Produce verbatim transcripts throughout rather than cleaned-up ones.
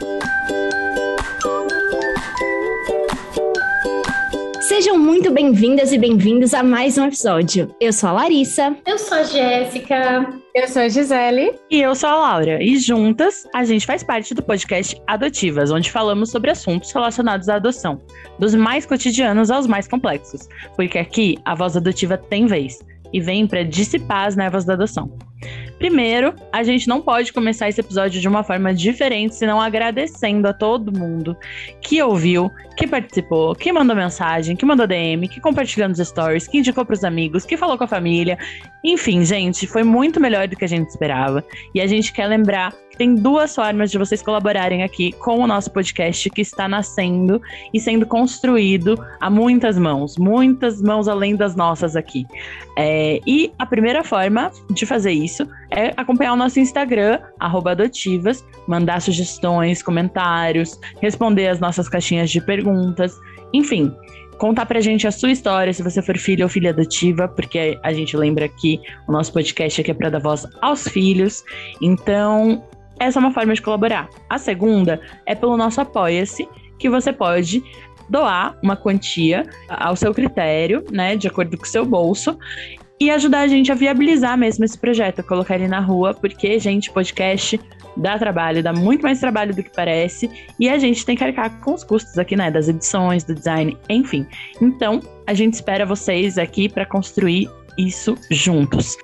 Sejam muito bem-vindas e bem-vindos a mais um episódio. Eu sou a Larissa. Eu sou a Jéssica. Eu sou a Gisele. E eu sou a Laura. E juntas, a gente faz parte do podcast Adotivas, onde falamos sobre assuntos relacionados à adoção, dos mais cotidianos aos mais complexos. Porque aqui, a voz adotiva tem vez e vem para dissipar as névoas da adoção. Primeiro, a gente não pode começar esse episódio de uma forma diferente, senão agradecendo a todo mundo que ouviu, que participou, que mandou mensagem, que mandou D M, que compartilhou nos stories, que indicou pros amigos, que falou com a família. Enfim, gente, foi muito melhor do que a gente esperava. E a gente quer lembrar que tem duas formas de vocês colaborarem aqui com o nosso podcast que está nascendo e sendo construído a muitas mãos, muitas mãos além das nossas aqui. É, e a primeira forma de fazer isso é acompanhar o nosso Instagram, arroba adotivas, mandar sugestões, comentários, responder as nossas caixinhas de perguntas, enfim, contar pra gente a sua história, se você for filho ou filha adotiva, porque a gente lembra que o nosso podcast aqui é pra dar voz aos filhos, então essa é uma forma de colaborar. A segunda é pelo nosso Apoia-se, que você pode doar uma quantia ao seu critério, né, de acordo com o seu bolso, e ajudar a gente a viabilizar mesmo esse projeto, a colocar ele na rua, porque, gente, podcast dá trabalho, dá muito mais trabalho do que parece, e a gente tem que arcar com os custos aqui, né, das edições, do design, enfim. Então, a gente espera vocês aqui para construir isso juntos.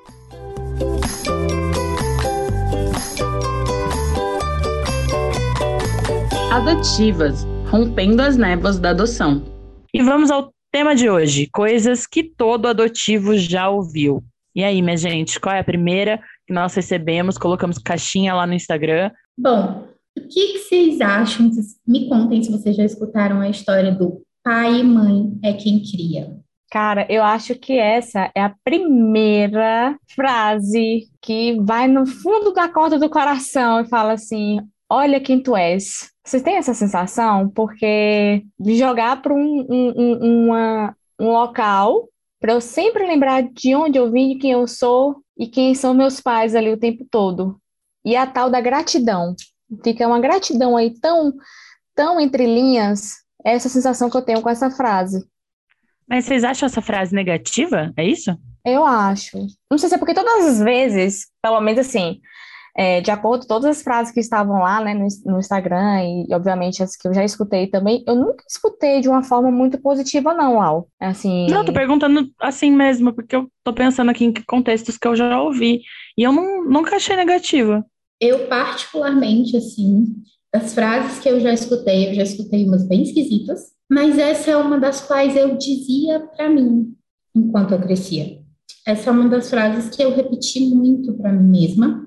Adotivas, rompendo as névoas da adoção. E vamos ao tema de hoje, coisas que todo adotivo já ouviu. E aí, minha gente, qual é a primeira que nós recebemos? Colocamos caixinha lá no Instagram. Bom, o que, que vocês acham? Me contem se vocês já escutaram a história do pai e mãe é quem cria. Cara, eu acho que essa é a primeira frase que vai no fundo da corda do coração e fala assim: olha quem tu és. Vocês têm essa sensação? Porque de jogar para um, um, um, uma, um local, para eu sempre lembrar de onde eu vim, de quem eu sou e quem são meus pais ali o tempo todo. E a tal da gratidão. Fica uma gratidão aí tão, tão entre linhas, essa sensação que eu tenho com essa frase. Mas vocês acham essa frase negativa? É isso? Eu acho. Não sei se é porque todas as vezes, pelo menos assim, É, de acordo com todas as frases que estavam lá, né, no, no Instagram e, obviamente, as que eu já escutei também, eu nunca escutei de uma forma muito positiva, não, Al. Assim... Não, tô perguntando assim mesmo, porque eu tô pensando aqui em que contextos que eu já ouvi, e eu não, nunca achei negativa. Eu, particularmente, assim, das frases que eu já escutei, eu já escutei umas bem esquisitas, mas essa é uma das quais eu dizia pra mim enquanto eu crescia. Essa é uma das frases que eu repeti muito pra mim mesma,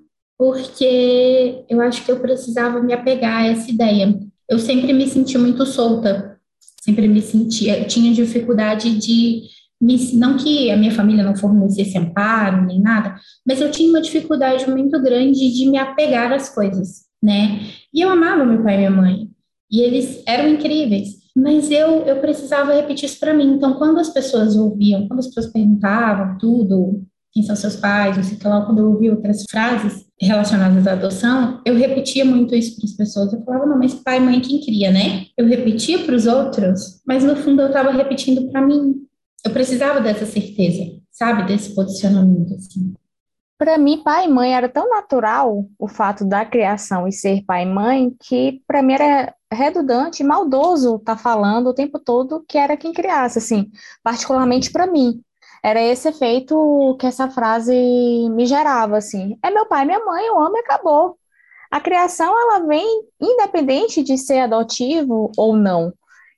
porque eu acho que eu precisava me apegar a essa ideia. Eu sempre me senti muito solta, sempre me sentia, eu tinha dificuldade de, me, não que a minha família não fornecesse amparo, nem nada, mas eu tinha uma dificuldade muito grande de me apegar às coisas, né? E eu amava meu pai e minha mãe, e eles eram incríveis, mas eu, eu precisava repetir isso para mim. Então, quando as pessoas ouviam, quando as pessoas perguntavam tudo, quem são seus pais, não sei o que lá, quando eu ouvi outras frases relacionadas à adoção, eu repetia muito isso para as pessoas. Eu falava, não, mas pai e mãe quem cria, né? Eu repetia para os outros, mas no fundo eu estava repetindo para mim. Eu precisava dessa certeza, sabe? Desse posicionamento, assim. Para mim, pai e mãe era tão natural o fato da criação e ser pai e mãe que para mim era redundante e maldoso estar falando o tempo todo que era quem criasse, assim, particularmente para mim. Era esse efeito que essa frase me gerava, assim. É meu pai, minha mãe, eu amo e acabou. A criação, ela vem independente de ser adotivo ou não.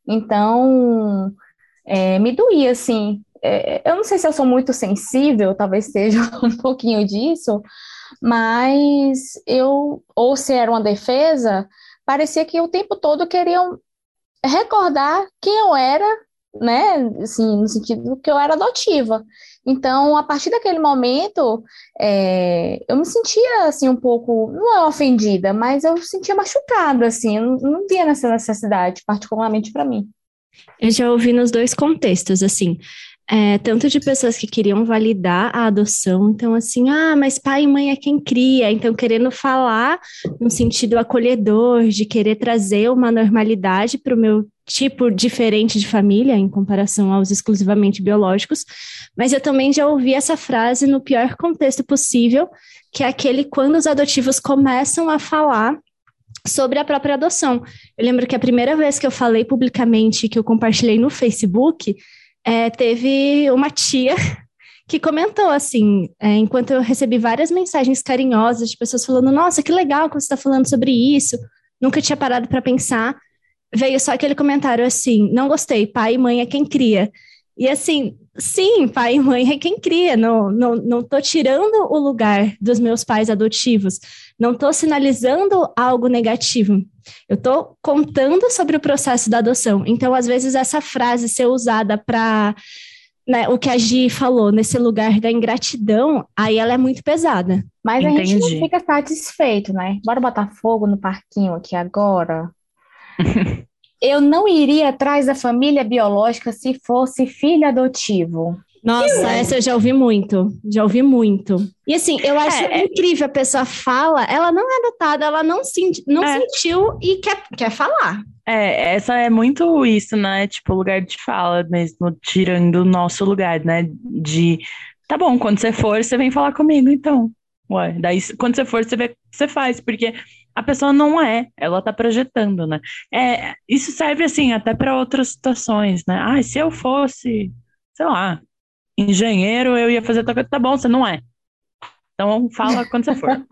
Então, é, me doía, assim. É, eu não sei se eu sou muito sensível, talvez seja um pouquinho disso, mas eu, ou se era uma defesa, parecia que o tempo todo queriam recordar quem eu era, né, assim, no sentido que eu era adotiva. Então, a partir daquele momento, é, eu me sentia, assim, um pouco, não é ofendida, mas eu me sentia machucada, assim, eu não, não via nessa necessidade, particularmente para mim. Eu já ouvi nos dois contextos, assim, é, tanto de pessoas que queriam validar a adoção, então assim, ah, mas pai e mãe é quem cria, então querendo falar no sentido acolhedor, de querer trazer uma normalidade para o meu tipo diferente de família, em comparação aos exclusivamente biológicos, mas eu também já ouvi essa frase no pior contexto possível, que é aquele quando os adotivos começam a falar sobre a própria adoção. Eu lembro que a primeira vez que eu falei publicamente, que eu compartilhei no Facebook, é, teve uma tia que comentou assim, é, enquanto eu recebi várias mensagens carinhosas de pessoas falando, nossa, que legal que você está falando sobre isso, nunca tinha parado para pensar, veio só aquele comentário assim, não gostei, pai e mãe é quem cria. E assim, sim, pai e mãe é quem cria, não, não, não tô tirando o lugar dos meus pais adotivos, não estou sinalizando algo negativo, eu estou contando sobre o processo da adoção. Então, às vezes, essa frase ser usada para, né, o que a Gi falou, nesse lugar da ingratidão, aí ela é muito pesada. Mas a gente não Entendi. fica satisfeito, né? Bora botar fogo no parquinho aqui agora. Eu não iria atrás da família biológica se fosse filho adotivo. Nossa, essa eu já ouvi muito, já ouvi muito. E assim, eu acho É, é- incrível, a pessoa fala, ela não é adotada, ela não, senti, não É. sentiu e quer, quer falar. É, essa é muito isso, né? Tipo, lugar de fala mesmo, tirando o nosso lugar, né? De, tá bom, quando você for, você vem falar comigo, então. Ué, daí quando você for, você vê o que você faz, porque a pessoa não é, ela tá projetando, né? É, isso serve, assim, até para outras situações, né? Ah, se eu fosse, sei lá, engenheiro, eu ia fazer tal coisa. Tá bom, você não é. Então fala quando você for.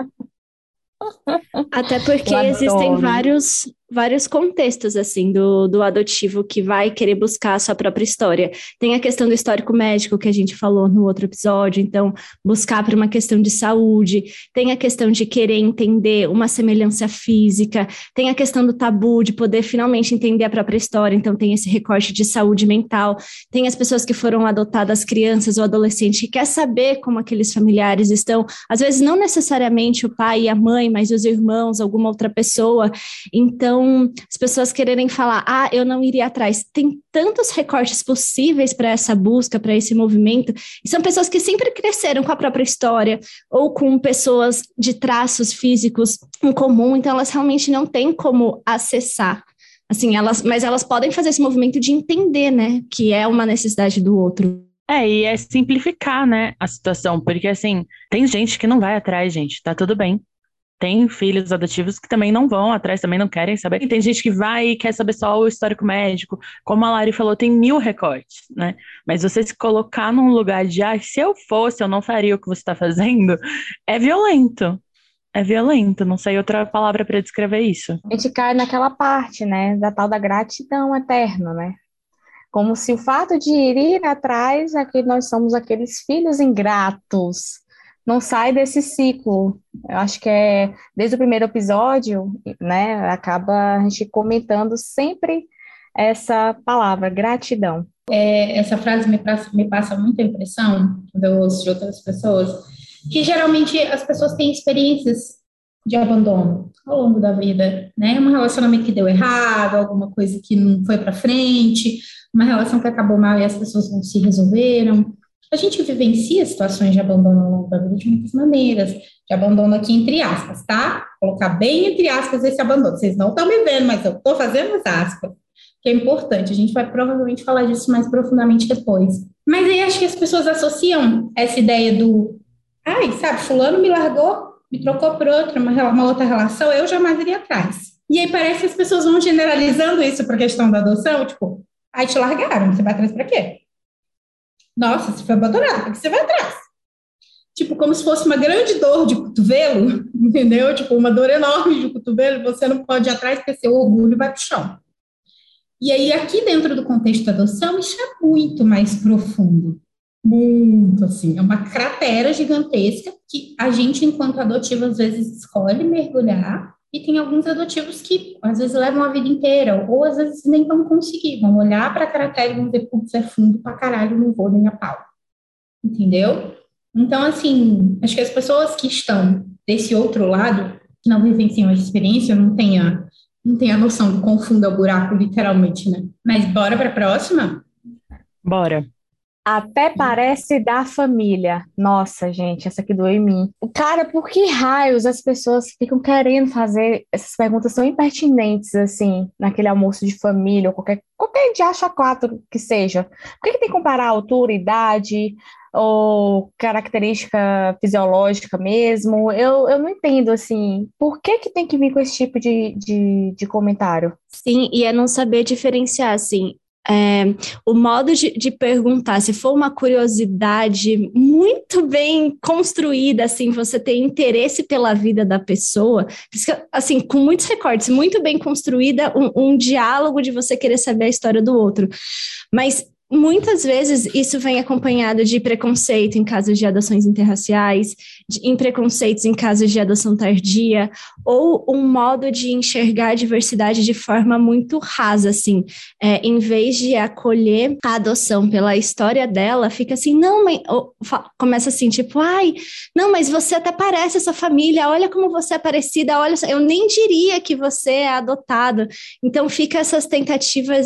Até porque Eu existem adoro. vários, vários contextos, assim, do, do adotivo que vai querer buscar a sua própria história. Tem a questão do histórico médico, que a gente falou no outro episódio, então, buscar por uma questão de saúde. Tem a questão de querer entender uma semelhança física. Tem a questão do tabu, de poder finalmente entender a própria história, então tem esse recorte de saúde mental. Tem as pessoas que foram adotadas, crianças ou adolescentes, que quer saber como aqueles familiares estão. Às vezes, não necessariamente o pai e a mãe, mas os irmãos, alguma outra pessoa. Então, as pessoas quererem falar, ah, eu não iria atrás. Tem tantos recortes possíveis para essa busca, para esse movimento, e são pessoas que sempre cresceram com a própria história, ou com pessoas de traços físicos em comum, então elas realmente não têm como acessar. Assim, elas, mas elas podem fazer esse movimento de entender, né, que é uma necessidade do outro. É, e é simplificar, né, a situação, porque assim, tem gente que não vai atrás, gente, tá tudo bem. Tem filhos adotivos que também não vão atrás, também não querem saber. E tem gente que vai e quer saber só o histórico médico. Como a Lari falou, tem mil recortes, né? Mas você se colocar num lugar de, ah, se eu fosse, eu não faria o que você está fazendo, é violento. É violento, não sei outra palavra para descrever isso. A gente cai naquela parte, né, da tal da gratidão eterna, né? Como se o fato de ir atrás é que nós somos aqueles filhos ingratos. Não sai desse ciclo. Eu acho que é desde o primeiro episódio, né, acaba a gente comentando sempre essa palavra, gratidão. É, essa frase me passa, me passa muita impressão, quando eu ouço de outras pessoas, que geralmente as pessoas têm experiências de abandono ao longo da vida, né? Um relacionamento que deu errado, alguma coisa que não foi para frente, uma relação que acabou mal e as pessoas não se resolveram. A gente vivencia situações de abandono ao longo da vida de muitas maneiras, de abandono aqui entre aspas, tá? Vou colocar bem entre aspas esse abandono. Vocês não estão me vendo, mas eu estou fazendo as aspas, que é importante. A gente vai provavelmente falar disso mais profundamente depois. Mas aí acho que as pessoas associam essa ideia do, ai, sabe, fulano me largou, me trocou por outra, uma, uma outra relação, eu jamais iria atrás. E aí parece que as pessoas vão generalizando isso para a questão da adoção, tipo, ai, te largaram, você vai atrás para quê? Nossa, você foi abandonado, por que você vai atrás? Tipo, como se fosse uma grande dor de cotovelo, entendeu? Tipo, uma dor enorme de cotovelo, e você não pode ir atrás porque seu orgulho vai pro chão. E aí, aqui dentro do contexto da adoção, isso é muito mais profundo. Muito, assim, é uma cratera gigantesca que a gente, enquanto adotivo, às vezes escolhe mergulhar, e tem alguns adotivos que, às vezes, levam a vida inteira, ou às vezes nem vão conseguir, vão olhar para a cratera e vão dizer, putz, é fundo pra caralho, não vou nem a pau. Entendeu? Então, assim, acho que as pessoas que estão desse outro lado, que não vivenciam a experiência, não têm a, não têm a noção do quão fundo é o buraco, literalmente, né? Mas bora para a próxima? Bora. Até parece da família. Nossa, gente, essa aqui doeu em mim. Cara, por que raios as pessoas ficam querendo fazer essas perguntas tão impertinentes, assim, naquele almoço de família, ou qualquer, qualquer de acha quatro que seja? Por que que tem que comparar a altura, idade, ou característica fisiológica mesmo? Eu, eu não entendo, assim, por que que tem que vir com esse tipo de, de, de comentário? Sim, e é não saber diferenciar, assim, é, o modo de, de perguntar, se for uma curiosidade muito bem construída, assim, você tem interesse pela vida da pessoa, assim, com muitos recortes, muito bem construída, um, um diálogo de você querer saber a história do outro. Mas muitas vezes isso vem acompanhado de preconceito em casos de adoções interraciais, de, em preconceitos em casos de adoção tardia, ou um modo de enxergar a diversidade de forma muito rasa, assim. É, em vez de acolher a adoção pela história dela, fica assim, não, mas... Ou, começa assim, tipo, ai, não, mas você até parece essa família, olha como você é parecida, olha, eu nem diria que você é adotado. Então fica essas tentativas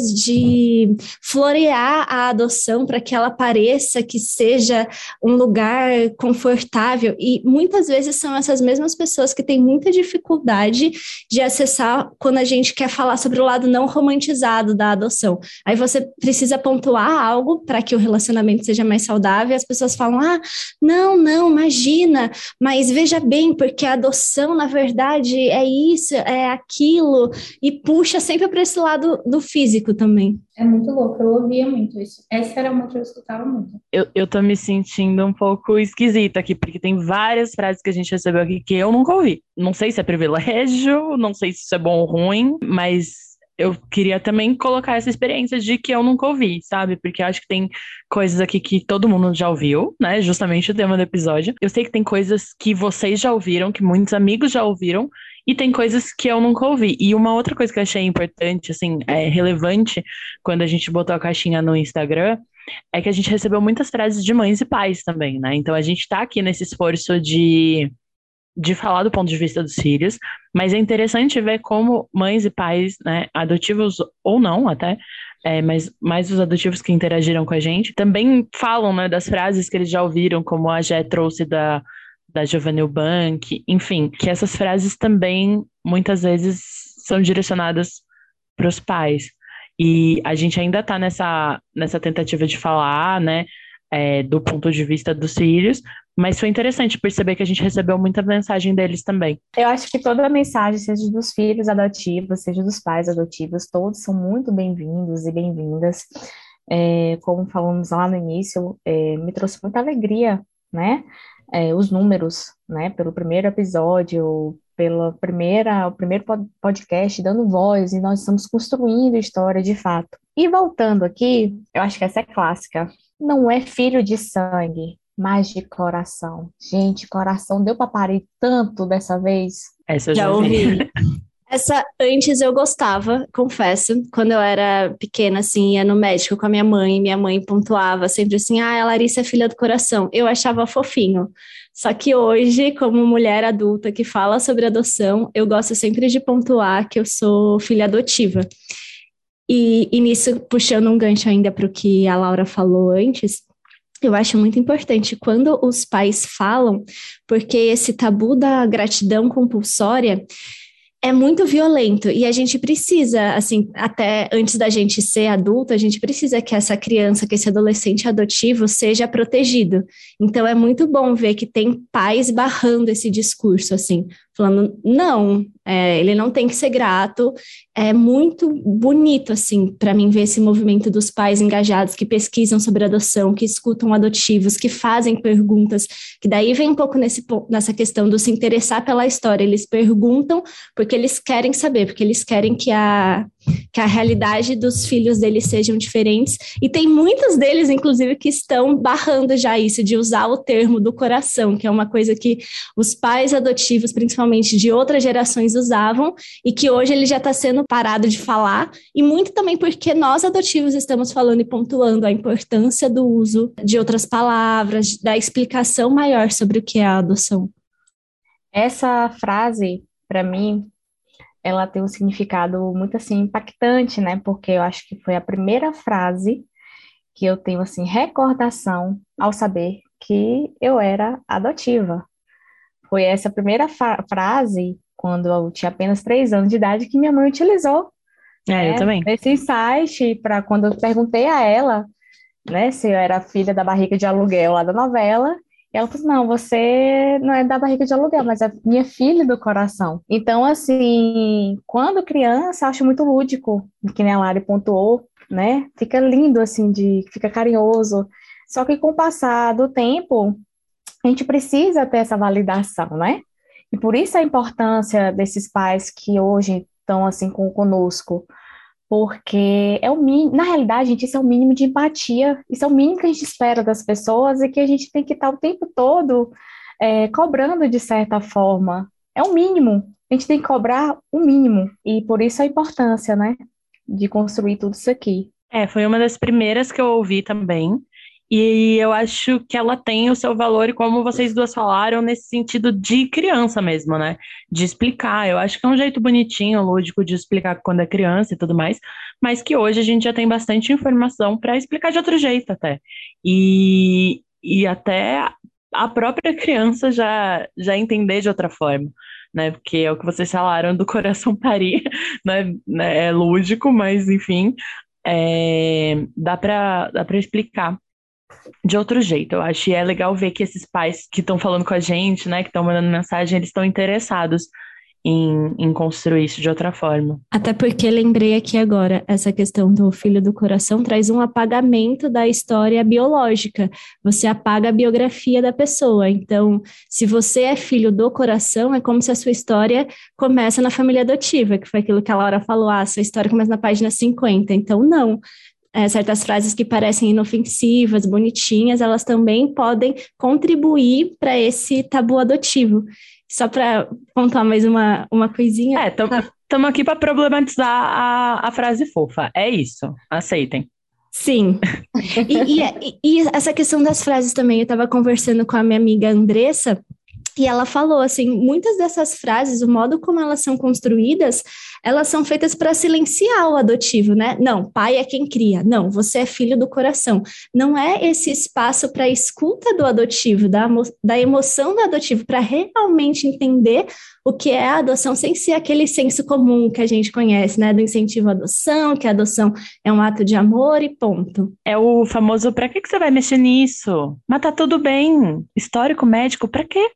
de florear a adoção para que ela pareça que seja um lugar confortável, e muitas vezes são essas mesmas pessoas que têm muita dificuldade de acessar quando a gente quer falar sobre o lado não romantizado da adoção. Aí você precisa pontuar algo para que o relacionamento seja mais saudável, e as pessoas falam, ah, não, não, imagina, mas veja bem, porque a adoção, na verdade, é isso, é aquilo, e puxa sempre para esse lado do físico também. É muito louco, eu ouvia muito isso. Essa era uma que eu escutava muito. Eu, eu tô me sentindo um pouco esquisita aqui, porque tem várias frases que a gente recebeu aqui que eu nunca ouvi. Não sei se é privilégio, não sei se isso é bom ou ruim, mas eu queria também colocar essa experiência de que eu nunca ouvi, sabe? Porque eu acho que tem coisas aqui que todo mundo já ouviu, né? Justamente o tema do episódio. Eu sei que tem coisas que vocês já ouviram, que muitos amigos já ouviram, e tem coisas que eu nunca ouvi. E uma outra coisa que eu achei importante, assim, é relevante, quando a gente botou a caixinha no Instagram, é que a gente recebeu muitas frases de mães e pais também, né? Então a gente tá aqui nesse esforço de, de falar do ponto de vista dos filhos, mas é interessante ver como mães e pais, né, adotivos ou não até, é, mas mais os adotivos que interagiram com a gente, também falam, né, das frases que eles já ouviram, como a Jé trouxe da da Giovanna Bank, enfim, que essas frases também muitas vezes são direcionadas para os pais. E a gente ainda está nessa, nessa tentativa de falar, né, é, do ponto de vista dos filhos, mas foi interessante perceber que a gente recebeu muita mensagem deles também. Eu acho que toda a mensagem, seja dos filhos adotivos, seja dos pais adotivos, todos são muito bem-vindos e bem-vindas. É, como falamos lá no início, é, me trouxe muita alegria, né? É, os números, né? Pelo primeiro episódio, pela primeira, o primeiro podcast dando voz, e nós estamos construindo história de fato. E voltando aqui, eu acho que essa é clássica. Não é filho de sangue, mas de coração. Gente, coração deu para parir tanto dessa vez. Essa eu já Já ouvi. ouvi. Essa antes eu gostava, confesso. Quando eu era pequena, assim, ia no médico com a minha mãe, minha mãe pontuava sempre assim: ah, a Larissa é filha do coração. Eu achava fofinho. Só que hoje, como mulher adulta que fala sobre adoção, eu gosto sempre de pontuar que eu sou filha adotiva. E, e nisso, puxando um gancho ainda para o que a Laura falou antes, eu acho muito importante quando os pais falam, porque esse tabu da gratidão compulsória é muito violento, e a gente precisa, assim, até antes da gente ser adulto, a gente precisa que essa criança, que esse adolescente adotivo seja protegido. Então é muito bom ver que tem pais barrando esse discurso, assim, falando, não, é, ele não tem que ser grato. É muito bonito, assim, para mim ver esse movimento dos pais engajados, que pesquisam sobre adoção, que escutam adotivos, que fazem perguntas, que daí vem um pouco nesse, nessa questão do se interessar pela história. Eles perguntam porque eles querem saber, porque eles querem que a, que a realidade dos filhos deles sejam diferentes, e tem muitos deles, inclusive, que estão barrando já isso, de usar o termo do coração, que é uma coisa que os pais adotivos, principalmente de outras gerações, usavam, e que hoje ele já está sendo parado de falar, e muito também porque nós adotivos estamos falando e pontuando a importância do uso de outras palavras, da explicação maior sobre o que é a adoção. Essa frase, para mim, ela tem um significado muito assim impactante, né? Porque eu acho que foi a primeira frase que eu tenho, assim, recordação ao saber que eu era adotiva. Foi essa primeira fa- frase, quando eu tinha apenas três anos de idade, que minha mãe utilizou, É, eu né, também. nesse insight, para quando eu perguntei a ela, né, se eu era filha da barriga de aluguel lá da novela. E ela falou assim, não, você não é da barriga de aluguel, mas é minha filha do coração. Então, assim, quando criança, eu acho muito lúdico, que nem a Lari pontuou, né? Fica lindo, assim, de, fica carinhoso. Só que com o passar do tempo, a gente precisa ter essa validação, né? E por isso a importância desses pais que hoje estão, assim, com, conosco, porque é o mínimo, na realidade, gente, isso é o mínimo de empatia, isso é o mínimo que a gente espera das pessoas e que a gente tem que estar o tempo todo é, cobrando de certa forma. É o mínimo, a gente tem que cobrar o mínimo, e por isso a importância, né, de construir tudo isso aqui. É, foi uma das primeiras que eu ouvi também. E eu acho que ela tem o seu valor, e como vocês duas falaram, nesse sentido de criança mesmo, né? De explicar. Eu acho que é um jeito bonitinho, lúdico de explicar quando é criança e tudo mais, mas que hoje a gente já tem bastante informação para explicar de outro jeito até. E, e até a própria criança já, já entender de outra forma. Né, porque é o que vocês falaram do coração parir, né, né, é lúdico, mas enfim, é, dá para dá para explicar de outro jeito, eu acho. E é legal ver que esses pais que estão falando com a gente, né, que estão mandando mensagem, eles estão interessados em, em construir isso de outra forma. Até porque lembrei aqui agora, essa questão do filho do coração traz um apagamento da história biológica. Você apaga a biografia da pessoa. Então, se você é filho do coração, é como se a sua história começa na família adotiva, que foi aquilo que a Laura falou, ah, sua história começa na página cinquenta. Então, não. É, certas frases que parecem inofensivas, bonitinhas, elas também podem contribuir para esse tabu adotivo. Só para contar mais uma, uma coisinha. É, estamos aqui para problematizar a, a frase fofa. É isso. Aceitem. Sim. E, e, e essa questão das frases também, eu estava conversando com a minha amiga Andressa, e ela falou assim, muitas dessas frases, o modo como elas são construídas, elas são feitas para silenciar o adotivo, né? Não, pai é quem cria. Não, você é filho do coração. Não é esse espaço para a escuta do adotivo, da, da emoção do adotivo, para realmente entender o que é a adoção, sem ser aquele senso comum que a gente conhece, né? Do incentivo à adoção, que a adoção é um ato de amor e ponto. É o famoso, para que, que você vai mexer nisso? Mas tá tudo bem. Histórico médico, para quê?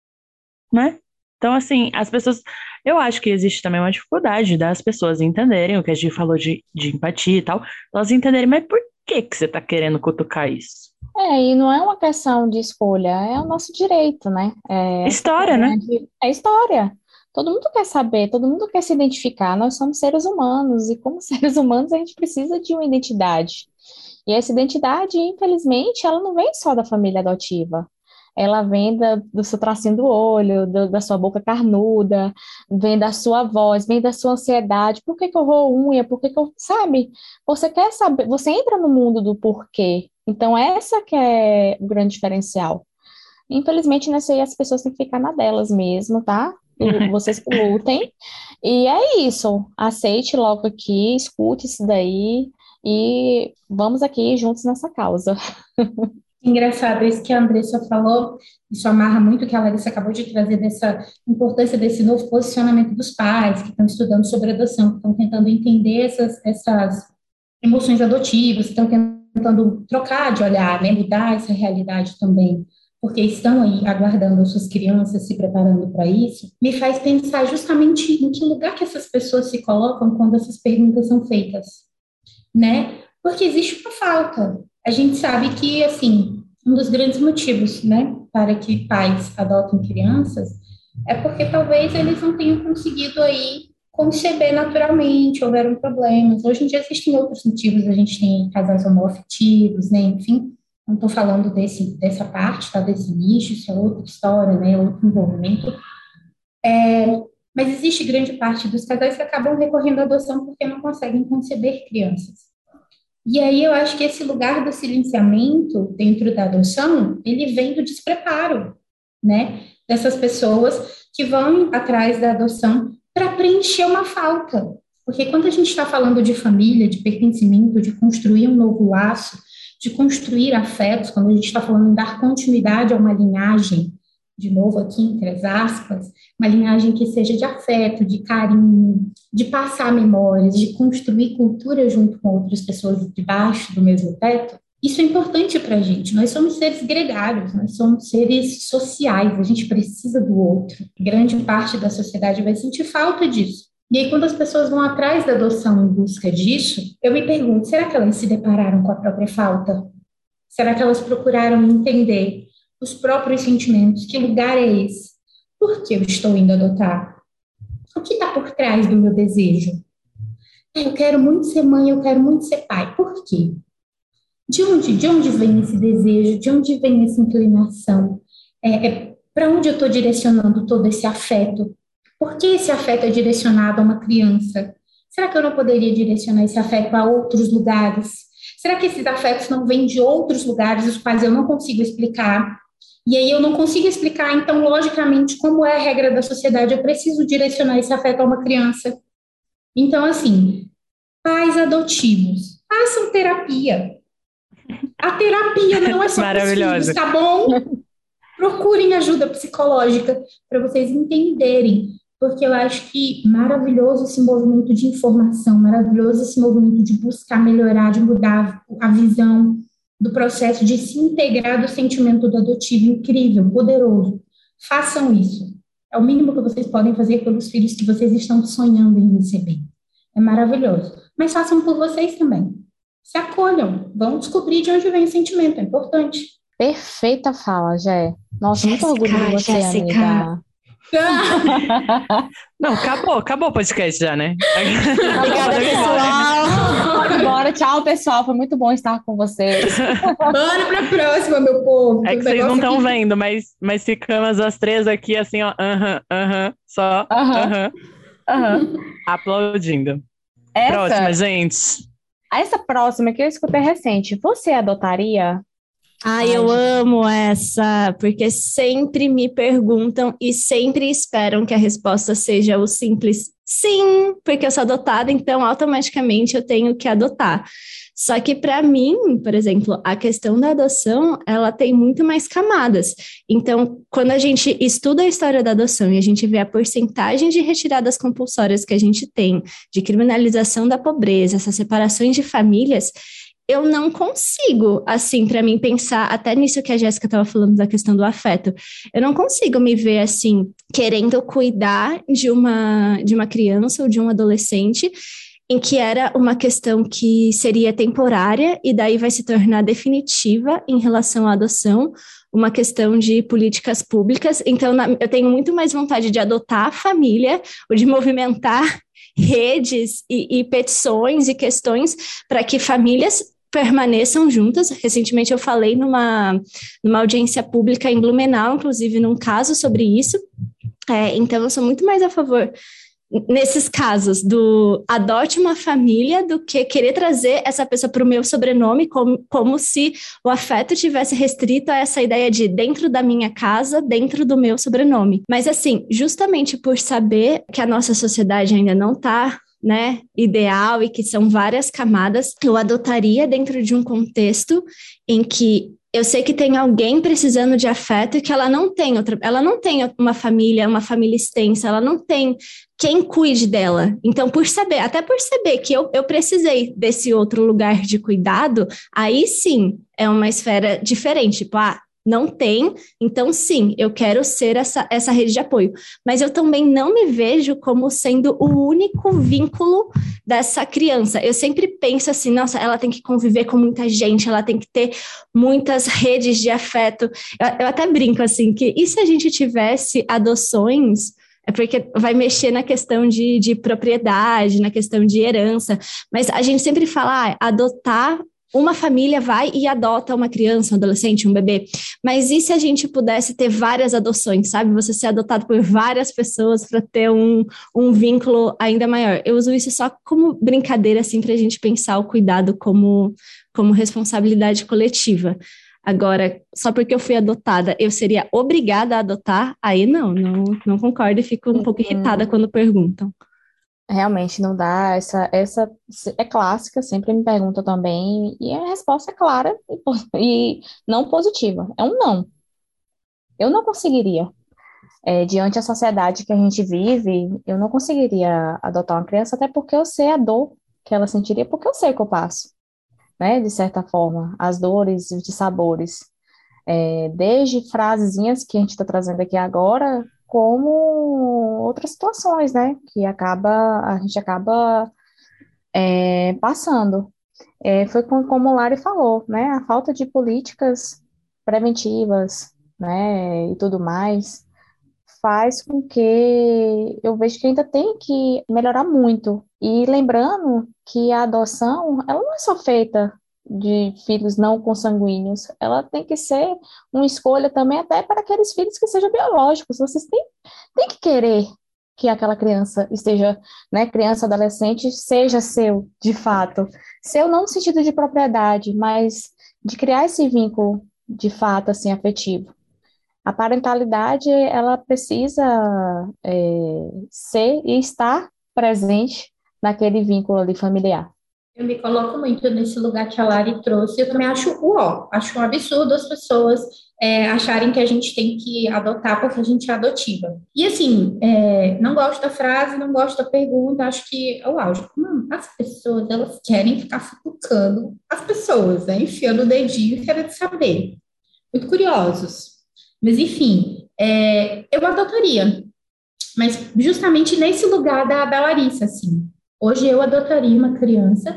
Né? Então, assim, as pessoas... Eu acho que existe também uma dificuldade das pessoas entenderem o que a gente falou de, de empatia e tal, elas entenderem, mas por que, que você tá querendo cutucar isso? É, e não é uma questão de escolha, é o nosso direito, né? É, História, né? é história. Todo mundo quer saber, todo mundo quer se identificar. Nós somos seres humanos e, como seres humanos, a gente precisa de uma identidade. E essa identidade, infelizmente, ela não vem só da família adotiva. Ela vem da, do seu tracinho do olho, do, da sua boca carnuda, vem da sua voz, vem da sua ansiedade. Por que que eu roo unha? Por que que eu... Sabe? Você quer saber, você entra no mundo do porquê. Então, essa que é o grande diferencial. Infelizmente, nessa aí as pessoas têm que ficar na delas mesmo, tá? Vocês que lutem. E é isso. Aceite logo aqui, escute isso daí e vamos aqui juntos nessa causa. Engraçado, isso que a Andressa falou, isso amarra muito o que a Larissa acabou de trazer dessa importância desse novo posicionamento dos pais que estão estudando sobre adoção, que estão tentando entender essas, essas emoções adotivas, que estão tentando trocar de olhar, né, mudar essa realidade também, porque estão aí aguardando as suas crianças, se preparando para isso, me faz pensar justamente em que lugar que essas pessoas se colocam quando essas perguntas são feitas, né? Porque existe uma falta. A gente sabe que, assim, um dos grandes motivos, né, para que pais adotem crianças é porque talvez eles não tenham conseguido aí conceber naturalmente, houveram problemas. Hoje em dia existem outros motivos, a gente tem casais homoafetivos, né, enfim, não estou falando desse, dessa parte, tá, desse nicho, isso é outra história, né, outro envolvimento. É, mas existe grande parte dos casais que acabam recorrendo à adoção porque não conseguem conceber crianças. E aí eu acho que esse lugar do silenciamento dentro da adoção, ele vem do despreparo, né? Dessas pessoas que vão atrás da adoção para preencher uma falta. Porque quando a gente está falando de família, de pertencimento, de construir um novo laço, de construir afetos, quando a gente está falando em dar continuidade a uma linhagem, de novo aqui entre as aspas, uma linhagem que seja de afeto, de carinho, de passar memórias, de construir cultura junto com outras pessoas debaixo do mesmo teto, isso é importante para a gente. Nós somos seres gregários, nós somos seres sociais, a gente precisa do outro. Grande parte da sociedade vai sentir falta disso. E aí, quando as pessoas vão atrás da adoção em busca disso, eu me pergunto, será que elas se depararam com a própria falta? Será que elas procuraram entender os próprios sentimentos? Que lugar é esse? Por que eu estou indo adotar? O que está por trás do meu desejo? Eu quero muito ser mãe, eu quero muito ser pai. Por quê? De onde, de onde vem esse desejo? De onde vem essa inclinação? É, é, para onde eu estou direcionando todo esse afeto? Por que esse afeto é direcionado a uma criança? Será que eu não poderia direcionar esse afeto a outros lugares? Será que esses afetos não vêm de outros lugares, os quais eu não consigo explicar? E aí eu não consigo explicar, então, logicamente, como é a regra da sociedade, eu preciso direcionar esse afeto a uma criança. Então, assim, pais adotivos, façam terapia. A terapia não é só para os filhos, tá bom? Procurem ajuda psicológica para vocês entenderem, porque eu acho que maravilhoso esse movimento de informação, maravilhoso esse movimento de buscar melhorar, de mudar a visão do processo, de se integrar do sentimento do adotivo, incrível, poderoso. Façam isso. É o mínimo que vocês podem fazer pelos filhos que vocês estão sonhando em receber. É maravilhoso. Mas façam por vocês também. Se acolham, vão descobrir de onde vem o sentimento, é importante. Perfeita fala, Jé. Nossa, muito Jéssica, orgulho de você, Jéssica. amiga. Não, acabou, acabou o podcast já, né? Obrigada, pessoal. Bora, tchau, pessoal. Foi muito bom estar com vocês. Bora pra próxima, meu povo. É que vocês não estão vendo, mas, mas ficamos as três aqui assim, ó, aham, aham, só, aham, aham, aplaudindo. Essa, Próxima, gente. essa próxima que eu escutei recente, você adotaria? Ai, eu amo essa, porque sempre me perguntam e sempre esperam que a resposta seja o simples sim, porque eu sou adotada, então automaticamente eu tenho que adotar. Só que para mim, por exemplo, a questão da adoção, ela tem muito mais camadas. Então, quando a gente estuda a história da adoção e a gente vê a porcentagem de retiradas compulsórias que a gente tem, de criminalização da pobreza, essas separações de famílias, eu não consigo, assim, para mim pensar, até nisso que a Jéssica estava falando da questão do afeto, eu não consigo me ver, assim, querendo cuidar de uma, de uma criança ou de um adolescente em que era uma questão que seria temporária e daí vai se tornar definitiva em relação à adoção, uma questão de políticas públicas. Então, na, eu tenho muito mais vontade de adotar a família ou de movimentar redes e, e petições e questões para que famílias permaneçam juntas. Recentemente eu falei numa, numa audiência pública em Blumenau, inclusive num caso sobre isso. É, então eu sou muito mais a favor, nesses casos, do adote uma família do que querer trazer essa pessoa para o meu sobrenome, como, como se o afeto tivesse restrito a essa ideia de dentro da minha casa, dentro do meu sobrenome. Mas assim, justamente por saber que a nossa sociedade ainda não está, né, ideal e que são várias camadas, eu adotaria dentro de um contexto em que eu sei que tem alguém precisando de afeto e que ela não tem outra, ela não tem uma família, uma família extensa, ela não tem quem cuide dela. Então, por saber, até por saber que eu, eu precisei desse outro lugar de cuidado, aí sim é uma esfera diferente. Tipo, ah, não tem, então sim, eu quero ser essa, essa rede de apoio. Mas eu também não me vejo como sendo o único vínculo dessa criança. Eu sempre penso assim, nossa, ela tem que conviver com muita gente, ela tem que ter muitas redes de afeto. Eu, eu até brinco assim, que e se a gente tivesse adoções? É porque vai mexer na questão de, de propriedade, na questão de herança, mas a gente sempre fala, ah, adotar, uma família vai e adota uma criança, um adolescente, um bebê, mas e se a gente pudesse ter várias adoções, sabe? Você ser adotado por várias pessoas para ter um, um vínculo ainda maior. Eu uso isso só como brincadeira, assim, para a gente pensar o cuidado como, como responsabilidade coletiva. Agora, só porque eu fui adotada, eu seria obrigada a adotar? Aí não, não, não concordo e fico um pouco irritada quando perguntam. Realmente não dá, essa, essa é clássica, sempre me perguntam também, e a resposta é clara e, po- e não positiva, é um não. Eu não conseguiria, é, diante da sociedade que a gente vive, eu não conseguiria adotar uma criança, até porque eu sei a dor que ela sentiria, porque eu sei o que eu passo, né, de certa forma, as dores e os sabores, é, desde frasezinhas que a gente está trazendo aqui agora, como outras situações, né, que acaba, a gente acaba é, passando. É, foi com- como o Lari falou, né? A falta de políticas preventivas, né, e tudo mais, faz com que eu vejo que ainda tem que melhorar muito. E lembrando que a adoção, ela não é só feita de filhos não consanguíneos, ela tem que ser uma escolha também até para aqueles filhos que sejam biológicos. Vocês têm, têm que querer que aquela criança esteja, né, criança, adolescente, seja seu, de fato. Seu não no sentido de propriedade, mas de criar esse vínculo de fato, assim, afetivo. A parentalidade, ela precisa é, ser e estar presente naquele vínculo ali familiar. Eu me coloco muito nesse lugar que a Lari trouxe. Eu também acho uó, acho um absurdo as pessoas é, acharem que a gente tem que adotar porque a gente é adotiva. E assim, é, não gosto da frase, não gosto da pergunta, acho que é o auge. Mano, as pessoas, elas querem ficar futucando as pessoas, né? Enfiando o dedinho e querendo saber. Muito curiosos. Mas enfim, é, eu adotaria, mas justamente nesse lugar da, da Larissa, assim. Hoje eu adotaria uma criança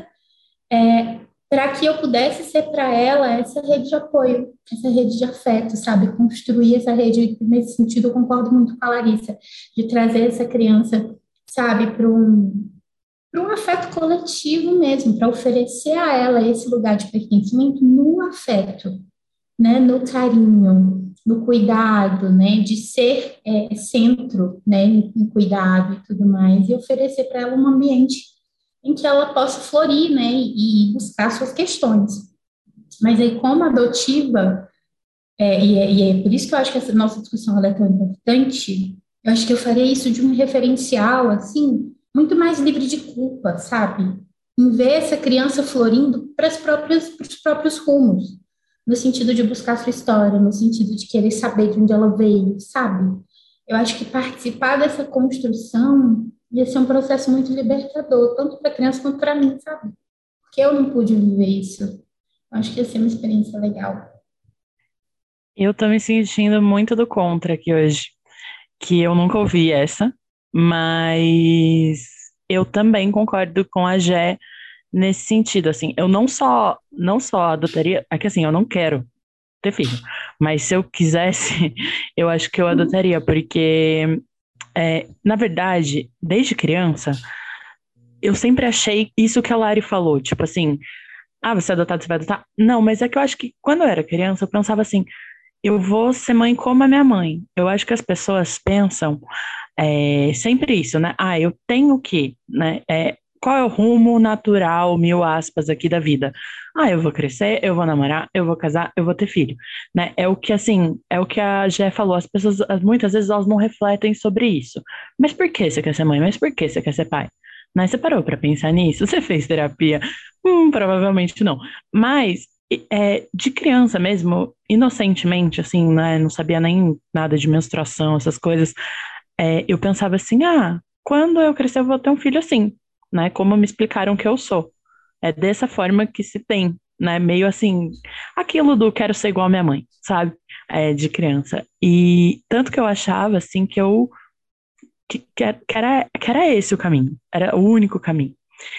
para que eu pudesse ser para ela essa rede de apoio, essa rede de afeto, sabe? Construir essa rede, nesse sentido, eu concordo muito com a Larissa, de trazer essa criança, sabe, para um, para um afeto coletivo mesmo, para oferecer a ela esse lugar de pertencimento no afeto, né? No carinho, no cuidado, né? De ser é, centro, né? Em cuidado e tudo mais, e oferecer para ela um ambiente em que ela possa florir, né, e buscar suas questões. Mas aí, como adotiva, é, e, é, e é por isso que eu acho que essa nossa discussão ela é tão importante, eu acho que eu faria isso de um referencial, assim, muito mais livre de culpa, sabe? Em ver essa criança florindo para as próprias, para os próprios rumos, no sentido de buscar sua história, no sentido de querer saber de onde ela veio, sabe? Eu acho que participar dessa construção ia ser um processo muito libertador, tanto para a criança quanto para mim, sabe? Porque eu não pude viver isso. Eu acho que ia ser uma experiência legal. Eu tô me sentindo muito do contra aqui hoje, que eu nunca ouvi essa, mas eu também concordo com a Gé nesse sentido, assim, eu não só, não só adotaria, é que assim, eu não quero ter filho, mas se eu quisesse, eu acho que eu adotaria, porque, é, na verdade, desde criança, eu sempre achei isso que a Lari falou, tipo assim, ah, você é adotado, você vai adotar? Não, mas é que eu acho que quando eu era criança, eu pensava assim, eu vou ser mãe como a minha mãe. Eu acho que as pessoas pensam é, sempre isso, né? Ah, eu tenho que, né? É, qual é o rumo natural, mil aspas, aqui da vida? Ah, eu vou crescer, eu vou namorar, eu vou casar, eu vou ter filho, né? É o que, assim, é o que a Gé falou. As pessoas, as- muitas vezes, elas não refletem sobre isso. Mas por que você quer ser mãe? Mas por que você quer ser pai? Né? Você parou pra pensar nisso? Você fez terapia? Hum, provavelmente não. Mas e- é, de criança mesmo, inocentemente, assim, né? Não sabia nem nada de menstruação, essas coisas. É, eu pensava assim, ah, quando eu crescer eu vou ter um filho assim, né? Como me explicaram que eu sou. É dessa forma que se tem, né? Meio assim, aquilo do quero ser igual a minha mãe, sabe? É, de criança. E tanto que eu achava, assim, que eu, que, que era, que era que era esse o caminho, era o único caminho.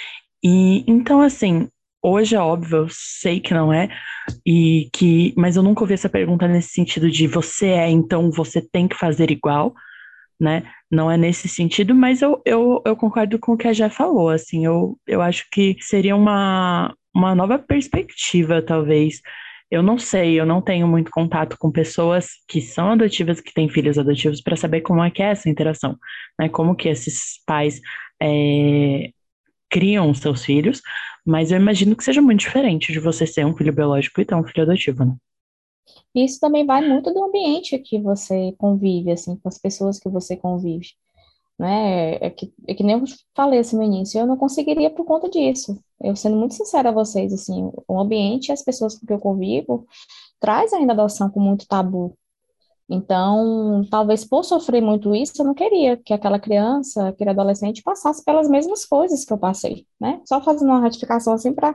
E então, assim, hoje é óbvio, eu sei que não é, e que, mas eu nunca ouvi essa pergunta nesse sentido de você é, então você tem que fazer igual, né? Não é nesse sentido, mas eu, eu, eu concordo com o que a Jé falou, assim, eu, eu acho que seria uma, uma nova perspectiva, talvez. Eu não sei, eu não tenho muito contato com pessoas que são adotivas, que têm filhos adotivos, para saber como é que é essa interação, né? Como que esses pais é, criam os seus filhos, mas eu imagino que seja muito diferente de você ser um filho biológico e ter um filho adotivo, né? Isso também vai muito do ambiente que você convive, assim, com as pessoas que você convive. né? É que, é que nem eu falei assim no início, eu não conseguiria por conta disso. Eu sendo muito sincera a vocês, assim, o ambiente e as pessoas com que eu convivo traz ainda a adoção com muito tabu. Então, talvez por sofrer muito isso, eu não queria que aquela criança, aquele adolescente passasse pelas mesmas coisas que eu passei, né? Só fazendo uma ratificação assim para,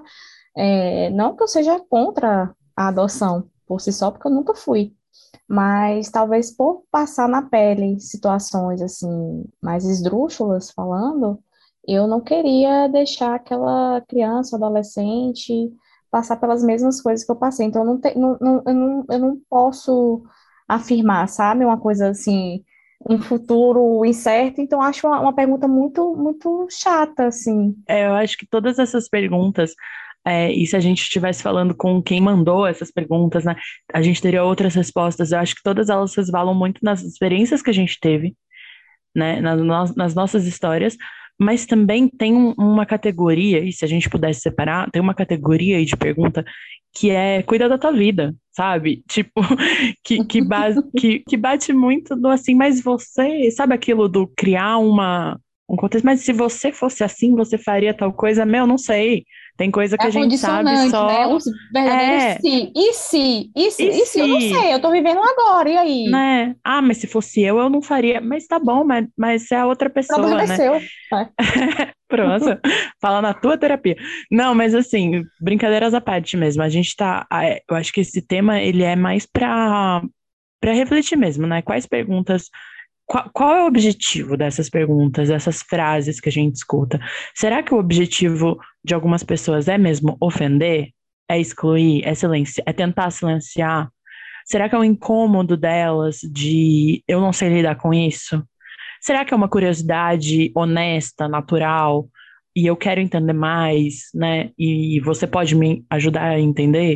não que eu seja contra a adoção por si só, porque eu nunca fui, mas talvez por passar na pele situações assim mais esdrúxulas falando, eu não queria deixar aquela criança, adolescente passar pelas mesmas coisas que eu passei. Então, eu não, te, não, não, eu não, eu não posso afirmar, sabe? Uma coisa assim, um futuro incerto. Então, acho uma, uma pergunta muito, muito chata, assim. É, eu acho que todas essas perguntas, é, e se a gente estivesse falando com quem mandou essas perguntas, né, a gente teria outras respostas. Eu acho que todas elas resvalam muito nas experiências que a gente teve, né, nas, no- nas nossas histórias, mas também tem um- uma categoria, e se a gente pudesse separar, tem uma categoria aí de pergunta que é cuida da tua vida, sabe? Tipo, que, que, base, que, que bate muito no assim, mas você, sabe aquilo do criar uma, um contexto, mas se você fosse assim, você faria tal coisa? Meu, não sei. Tem coisa É que a a gente sabe condicionante, né? só. Os verdadeiros É, se. E se? E se? e E se? Eu não se? sei, eu tô vivendo agora, e aí? Né? Ah, mas se fosse eu, eu não faria. Mas tá bom, mas, mas é a outra O problema pessoa, é né? seu. É. Pronto, fala na tua terapia. Não, mas assim, brincadeiras à parte mesmo. A gente tá. ah, é, Eu acho que esse tema ele é mais pra, pra refletir mesmo, né? Quais perguntas. Qual, qual é o objetivo dessas perguntas, dessas frases que a gente escuta? Será que o objetivo de algumas pessoas é mesmo ofender? É excluir? É silenciar? É tentar silenciar? Será que é um incômodo delas de eu não sei lidar com isso? Será que é uma curiosidade honesta, natural, e eu quero entender mais, né? E você pode me ajudar a entender?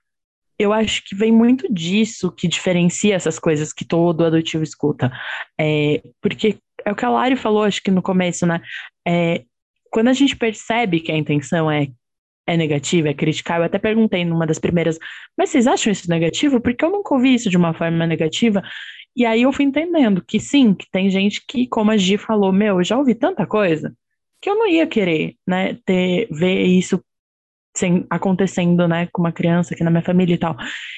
Eu acho que vem muito disso que diferencia essas coisas que todo adotivo escuta. É, porque é o que a Lari falou, acho que no começo, né? É, quando a gente percebe que a intenção é, é negativa, é criticar, eu até perguntei numa das primeiras, mas vocês acham isso negativo? Porque eu nunca ouvi isso de uma forma negativa. E aí eu fui entendendo que sim, que tem gente que, como a Gi falou, meu, eu já ouvi tanta coisa que eu não ia querer, né, ter, ver isso sem, acontecendo, né, com uma criança aqui na minha família e tal.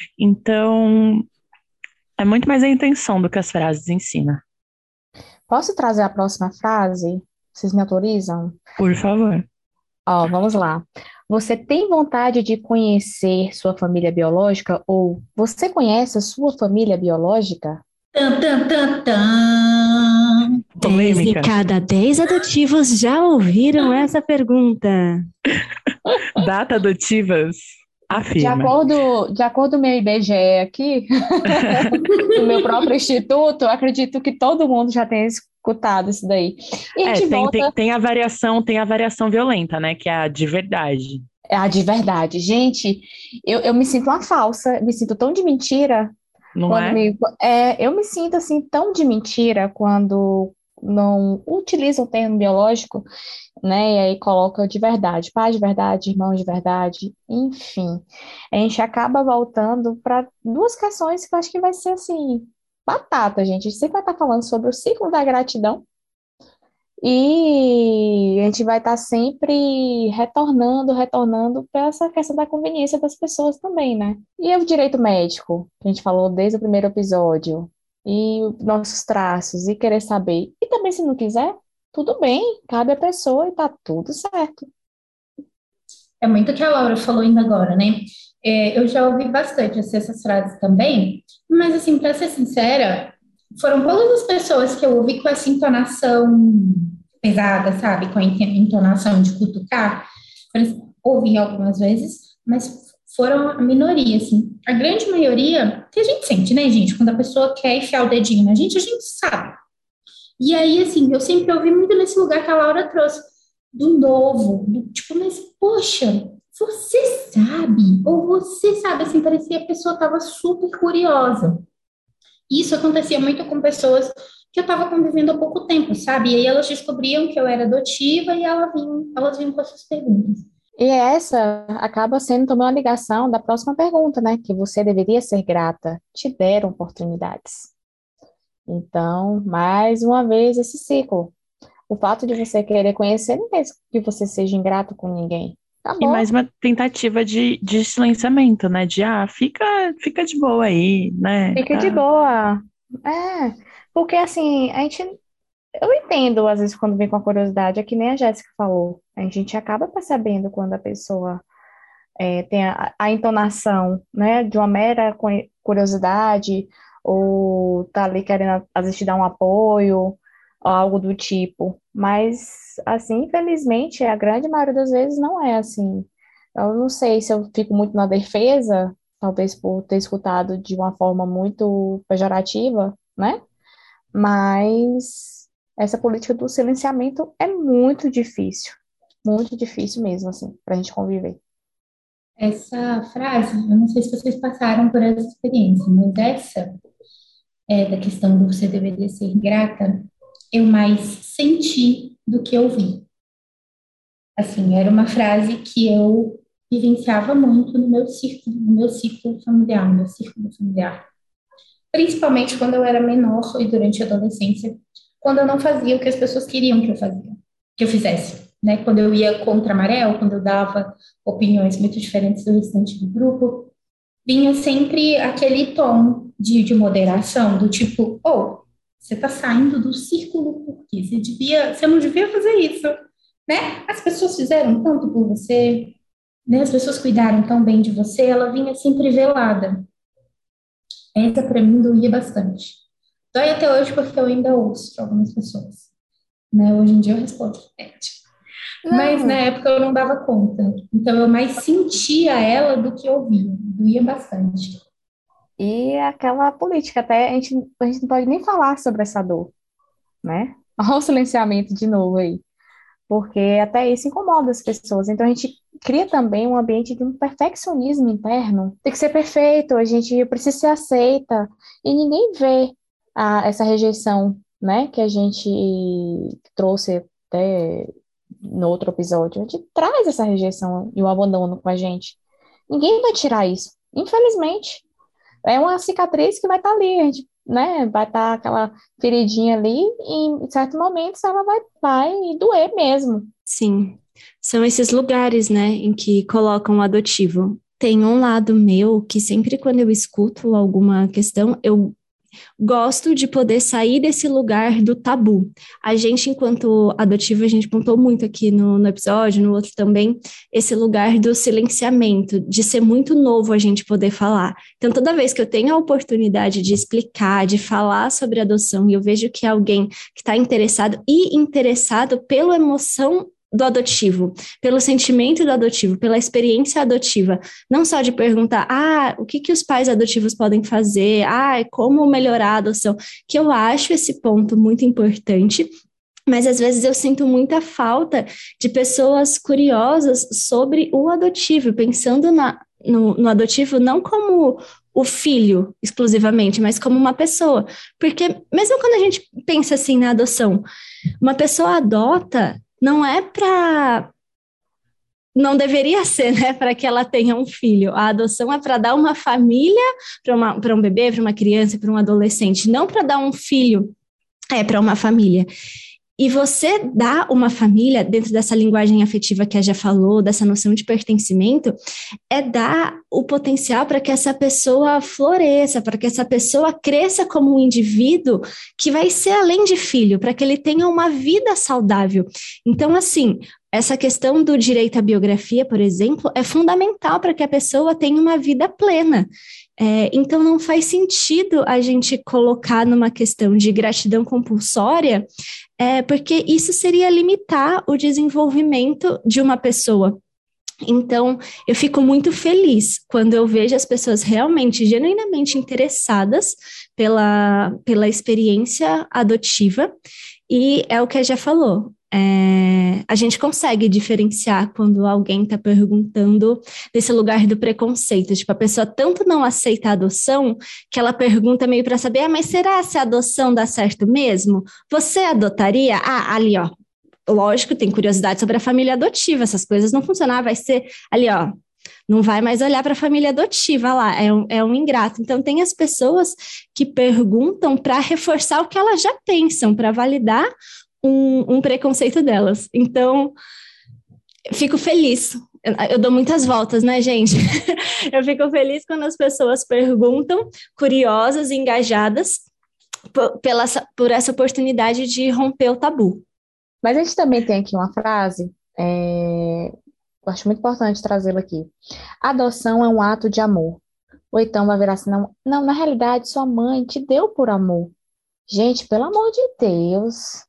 Então, é muito mais a intenção do que as frases em si, né? Posso trazer a próxima frase? Vocês me autorizam? Por favor. Ó, vamos lá. Você tem vontade de conhecer sua família biológica ou você conhece a sua família biológica? Tan, tan, tan, tan. Dez de Polêmica. cada dez adotivos já ouviram essa pergunta. Data adotivas De afirma. acordo, de acordo com o meu I B G E aqui, do meu próprio instituto, eu acredito que todo mundo já tenha escutado isso daí. E a É, gente tem, tem, volta, tem a variação, tem a variação violenta, né? Que é a de verdade. é a de verdade. Gente, eu, eu me sinto uma falsa, me sinto tão de mentira Não quando é? me. É, eu me sinto assim tão de mentira quando não utilizo o termo biológico, né? E aí coloca de verdade, pai de verdade, irmão de verdade, enfim. A gente acaba voltando para duas questões que eu acho que vai ser assim, batata, gente. A gente sempre vai estar falando sobre o ciclo da gratidão e a gente vai estar sempre retornando, retornando para essa questão da conveniência das pessoas também, né? E o direito médico, que a gente falou desde o primeiro episódio, e os nossos traços, e querer saber. E também, se não quiser, tudo bem, cabe à pessoa e tá tudo certo. É muito o que a Laura falou ainda agora, né? É, eu já ouvi bastante assim, essas frases também, mas assim, para ser sincera, foram poucas as pessoas que eu ouvi com essa entonação pesada, sabe? Com a entonação de cutucar. Eles ouvi algumas vezes, mas foram a minoria, assim. A grande maioria, que a gente sente, né, gente? Quando a pessoa quer enfiar o dedinho na gente, a gente sabe. E aí, assim, eu sempre ouvi muito nesse lugar que a Laura trouxe, do novo, do, tipo, mas, poxa, você sabe? Ou você sabe, assim, parecia que a pessoa estava super curiosa. Isso acontecia muito com pessoas que eu estava convivendo há pouco tempo, sabe? E aí elas descobriam que eu era adotiva e ela vinham, elas vinham com essas perguntas. E essa acaba sendo também uma ligação da próxima pergunta, né? Que você deveria ser grata, te deram oportunidades. Então, mais uma vez, esse ciclo. O fato de você querer conhecer não quer que você seja ingrato com ninguém. E Acabou. mais uma tentativa de, de silenciamento, né? De, ah, fica, fica de boa aí, né? Fica de Tá. boa. É, porque assim, a gente, eu entendo às vezes quando vem com a curiosidade, é que nem a Jéssica falou, a gente acaba percebendo quando a pessoa é, tem a, a entonação, né, de uma mera cu- curiosidade, ou tá ali querendo às vezes te dar um apoio, ou algo do tipo. Mas, assim, infelizmente, a grande maioria das vezes não é assim. Eu não sei se eu fico muito na defesa, talvez por ter escutado de uma forma muito pejorativa, né? Mas essa política do silenciamento é muito difícil, muito difícil mesmo, assim, para a gente conviver. Essa frase, eu não sei se vocês passaram por essa experiência, mas essa é da questão do você deveria ser grata, eu mais senti do que ouvi. Assim, era uma frase que eu vivenciava muito no meu círculo, no meu ciclo familiar, no meu círculo familiar. Principalmente quando eu era menor e durante a adolescência, quando eu não fazia o que as pessoas queriam que eu fazia, que eu fizesse, né? Quando eu ia contra a maré, ou quando eu dava opiniões muito diferentes do restante do grupo, vinha sempre aquele tom de, de moderação, do tipo, oh, você está saindo do círculo porque você devia, você não devia fazer isso, né? As pessoas fizeram tanto por você, né? As pessoas cuidaram tão bem de você, ela vinha sempre velada. Essa para mim doía bastante. Dói até hoje porque eu ainda ouço de algumas pessoas, né? Hoje em dia eu respondo, é, tipo, mas na Não, época eu não dava conta. Então eu mais sentia ela do que ouvia. Doía bastante. e aquela política, até a gente, a gente não pode nem falar sobre essa dor, né? Olha o silenciamento de novo aí, porque até isso incomoda as pessoas. Então a gente cria também um ambiente de um perfeccionismo interno. Tem que ser perfeito, a gente precisa ser aceita, e ninguém vê a, essa rejeição, né, que a gente trouxe até no outro episódio. A gente traz essa rejeição e o abandono com a gente. Ninguém vai tirar isso, infelizmente. É uma cicatriz que vai estar ali, a gente, né? Vai estar aquela feridinha ali, e em certos momentos ela vai, vai doer mesmo. Sim, são esses lugares, né, em que colocam o adotivo. Tem um lado meu que sempre quando eu escuto alguma questão, eu gosto de poder sair desse lugar do tabu. A gente, enquanto adotivo, a gente pontou muito aqui no, no episódio, no outro também, esse lugar do silenciamento, de ser muito novo a gente poder falar. Então, toda vez que eu tenho a oportunidade de explicar, de falar sobre adoção, e eu vejo que é alguém que está interessado e interessado pela emoção do adotivo, pelo sentimento do adotivo, pela experiência adotiva, não só de perguntar, ah, o que que os pais adotivos podem fazer, ah, como melhorar a adoção, que eu acho esse ponto muito importante, mas às vezes eu sinto muita falta de pessoas curiosas sobre o adotivo, pensando na, no, no adotivo não como o filho exclusivamente, mas como uma pessoa, porque mesmo quando a gente pensa assim na adoção, uma pessoa adota não é para. Não deveria ser, né, para que ela tenha um filho. A adoção é para dar uma família para um bebê, para uma criança, para um adolescente, não para dar um filho é, para uma família. E você dá uma família, dentro dessa linguagem afetiva que a já falou, dessa noção de pertencimento, é dar o potencial para que essa pessoa floresça, para que essa pessoa cresça como um indivíduo que vai ser além de filho, para que ele tenha uma vida saudável. Então, assim, essa questão do direito à biografia, por exemplo, é fundamental para que a pessoa tenha uma vida plena. É, então, não faz sentido a gente colocar numa questão de gratidão compulsória, é, porque isso seria limitar o desenvolvimento de uma pessoa. Então, eu fico muito feliz quando eu vejo as pessoas realmente, genuinamente interessadas pela, pela experiência adotiva, e é o que a já falou. É, a gente consegue diferenciar quando alguém está perguntando desse lugar do preconceito, tipo, a pessoa tanto não aceita a adoção que ela pergunta meio para saber, ah, mas será se a adoção dá certo mesmo? Você adotaria? Ah, ali, ó, lógico, tem curiosidade sobre a família adotiva, essas coisas não funcionam, ah, vai ser ali, ó, não vai mais olhar para a família adotiva lá, é um, é um ingrato. Então, tem as pessoas que perguntam para reforçar o que elas já pensam, para validar um, um preconceito delas. Então, fico feliz. Eu, eu dou muitas voltas, né, gente? Eu fico feliz quando as pessoas perguntam, curiosas e engajadas, por, pela, por essa oportunidade de romper o tabu. Mas a gente também tem aqui uma frase, é, eu acho muito importante trazê-la aqui. Adoção é um ato de amor. Ou então vai virar assim, não, não, na realidade, sua mãe te deu por amor. Gente, pelo amor de Deus.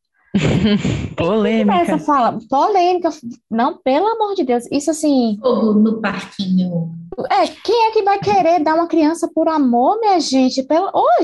Polêmica. Essa fala, polêmica. Não, pelo amor de Deus. Isso assim. Fogo no parquinho. É, quem é que vai querer dar uma criança por amor, minha gente? Pelo... Ô,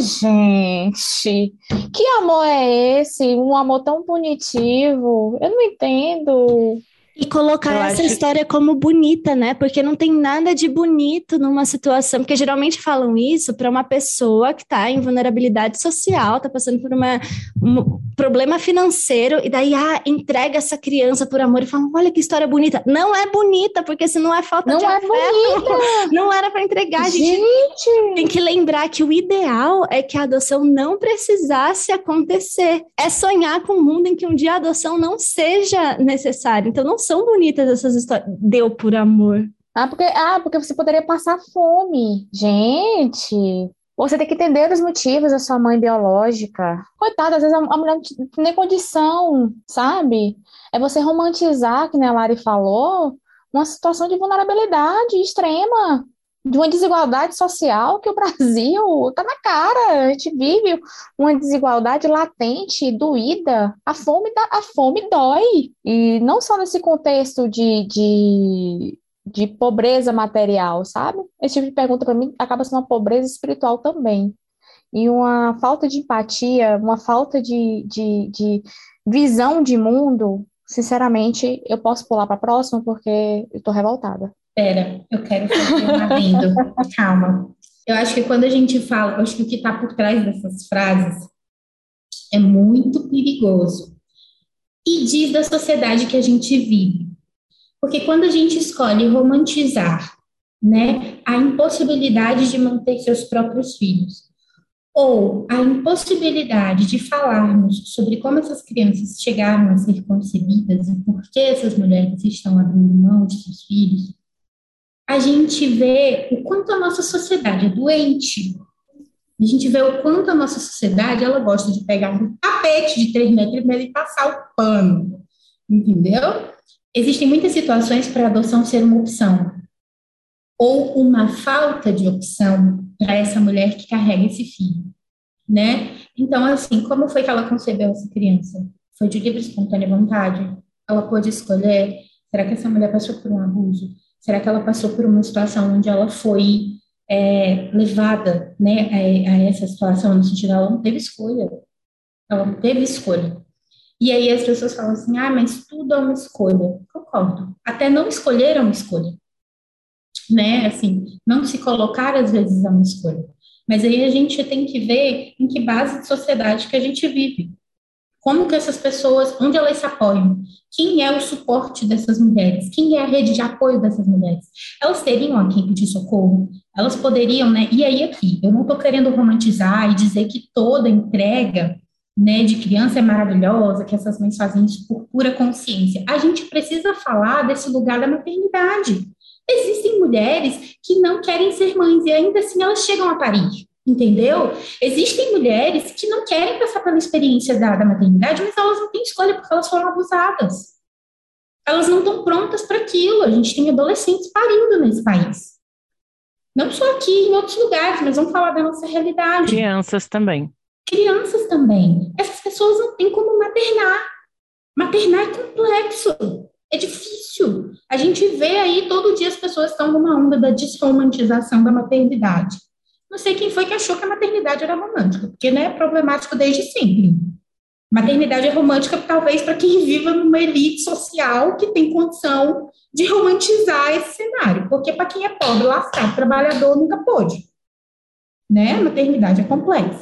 gente, que amor é esse? Um amor tão punitivo. Eu não entendo. E colocar Eu essa acho- história como bonita, né? Porque não tem nada de bonito numa situação. Porque geralmente falam isso para uma pessoa que está em vulnerabilidade social, está passando por uma, um problema financeiro, e daí ah, entrega essa criança por amor e falam: olha que história bonita. Não é bonita, porque se não é falta Não de é afeto, bonita. não era para entregar. A gente Gente, tem que lembrar que o ideal é que a adoção não precisasse acontecer. É sonhar com um mundo em que um dia a adoção não seja necessária. Então, não são bonitas essas histórias. Deu por amor. ah, porque, ah, porque você poderia passar fome. Gente, você tem que entender os motivos da sua mãe biológica. Coitada, às vezes a, a mulher não tem nem condição, sabe? É você romantizar, que nem a Lari falou, uma situação de vulnerabilidade extrema, de uma desigualdade social que o Brasil tá na cara. A gente vive uma desigualdade latente, doída. A fome, dá- a fome dói. E não só nesse contexto de, de, de pobreza material, sabe? Esse tipo de pergunta, para mim, acaba sendo uma pobreza espiritual também. E uma falta de empatia, uma falta de, de, de visão de mundo. Sinceramente, eu posso pular para a próxima porque eu tô revoltada. Pera, eu quero fazer um adendo. Calma. Eu acho que quando a gente fala, eu acho que o que está por trás dessas frases é muito perigoso. E diz da sociedade que a gente vive. Porque quando a gente escolhe romantizar, né, a impossibilidade de manter seus próprios filhos, ou a impossibilidade de falarmos sobre como essas crianças chegaram a ser concebidas e por que essas mulheres estão abrindo mão de seus filhos, a gente vê o quanto a nossa sociedade é doente. A gente vê o quanto a nossa sociedade ela gosta de pegar um tapete de três metros e meio e passar o pano. Entendeu? Existem muitas situações para a adoção ser uma opção, ou uma falta de opção para essa mulher que carrega esse filho, né? Então, assim, como foi que ela concebeu essa criança? Foi de livre e espontânea vontade? Ela pôde escolher? Será que essa mulher passou por um abuso? Será que ela passou por uma situação onde ela foi é, levada, né, a, a essa situação, no sentido ela não teve escolha? Ela não teve escolha. E aí as pessoas falam assim, ah, mas tudo é uma escolha. Concordo. Até não escolher é uma escolha. Né? Assim, não se colocar às vezes é uma escolha. Mas aí a gente tem que ver em que base de sociedade que a gente vive. Como que essas pessoas, onde elas se apoiam? Quem é o suporte dessas mulheres? Quem é a rede de apoio dessas mulheres? Elas teriam a quem pedir socorro? Elas poderiam, né? E aí aqui, eu não estou querendo romantizar e dizer que toda entrega, né, de criança é maravilhosa, que essas mães fazem isso por pura consciência. A gente precisa falar desse lugar da maternidade. Existem mulheres que não querem ser mães e ainda assim elas chegam a parir, entendeu? Existem mulheres que não querem passar pela experiência da, da maternidade, mas elas não têm escolha porque elas foram abusadas. Elas não estão prontas para aquilo. A gente tem adolescentes parindo nesse país. Não só aqui, em outros lugares, mas vamos falar da nossa realidade. Crianças também. Crianças também. Essas pessoas não têm como maternar. Maternar é complexo. É difícil. A gente vê aí, todo dia as pessoas estão numa onda da desromantização da maternidade. Não sei quem foi que achou que a maternidade era romântica, porque né, é problemático desde sempre. Maternidade é romântica, talvez, para quem viva numa elite social que tem condição de romantizar esse cenário, porque para quem é pobre, lascado, trabalhador, nunca pôde. Né? A maternidade é complexa.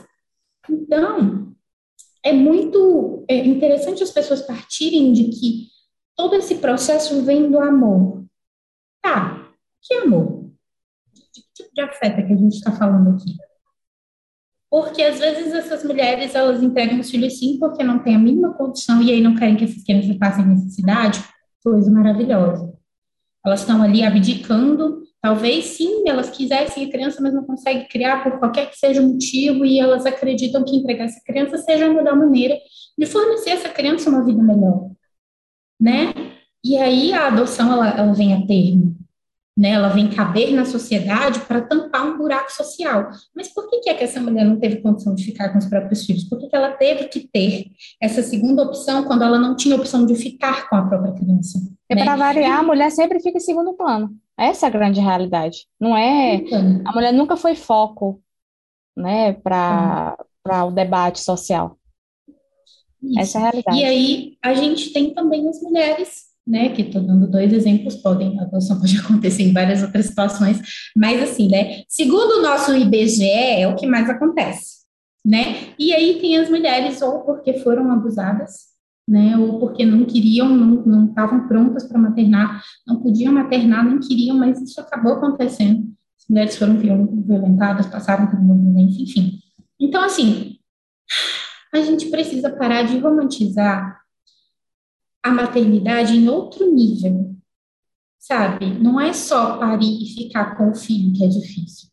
Então, é muito é interessante as pessoas partirem de que todo esse processo vem do amor. Tá, Que amor? Que tipo de afeto é que a gente está falando aqui? Porque às vezes essas mulheres, elas entregam os filhos sim porque não têm a mínima condição e aí não querem que essas crianças passem necessidade, coisa maravilhosa. Elas estão ali abdicando, talvez sim, elas quisessem a criança, mas não conseguem criar por qualquer que seja o motivo e elas acreditam que entregar essa criança seja a melhor maneira de fornecer a essa criança uma vida melhor, né? E aí a adoção, ela, ela vem a termo, né? Ela vem caber na sociedade para tampar um buraco social. Mas por que que é que essa mulher não teve condição de ficar com os próprios filhos? Por que que ela teve que ter essa segunda opção quando ela não tinha opção de ficar com a própria criança, E para né? variar, a mulher sempre fica em segundo plano. Essa é a grande realidade. Não é. Então, A mulher nunca foi foco, né, então, para para o debate social. Essa isso. é a E realidade. aí a gente tem também as mulheres, né? Que estou dando dois exemplos, podem, a adoção pode acontecer em várias outras situações, mas assim, né? Segundo o nosso I B G E, é o que mais acontece, né? E aí tem as mulheres ou porque foram abusadas, né? Ou porque não queriam, não, não estavam prontas para maternar, não podiam maternar, nem queriam, mas isso acabou acontecendo. As mulheres foram violentadas, passaram por uma violência, enfim. Então, assim, a gente precisa parar de romantizar a maternidade em outro nível, sabe? Não é só parir e ficar com o filho que é difícil.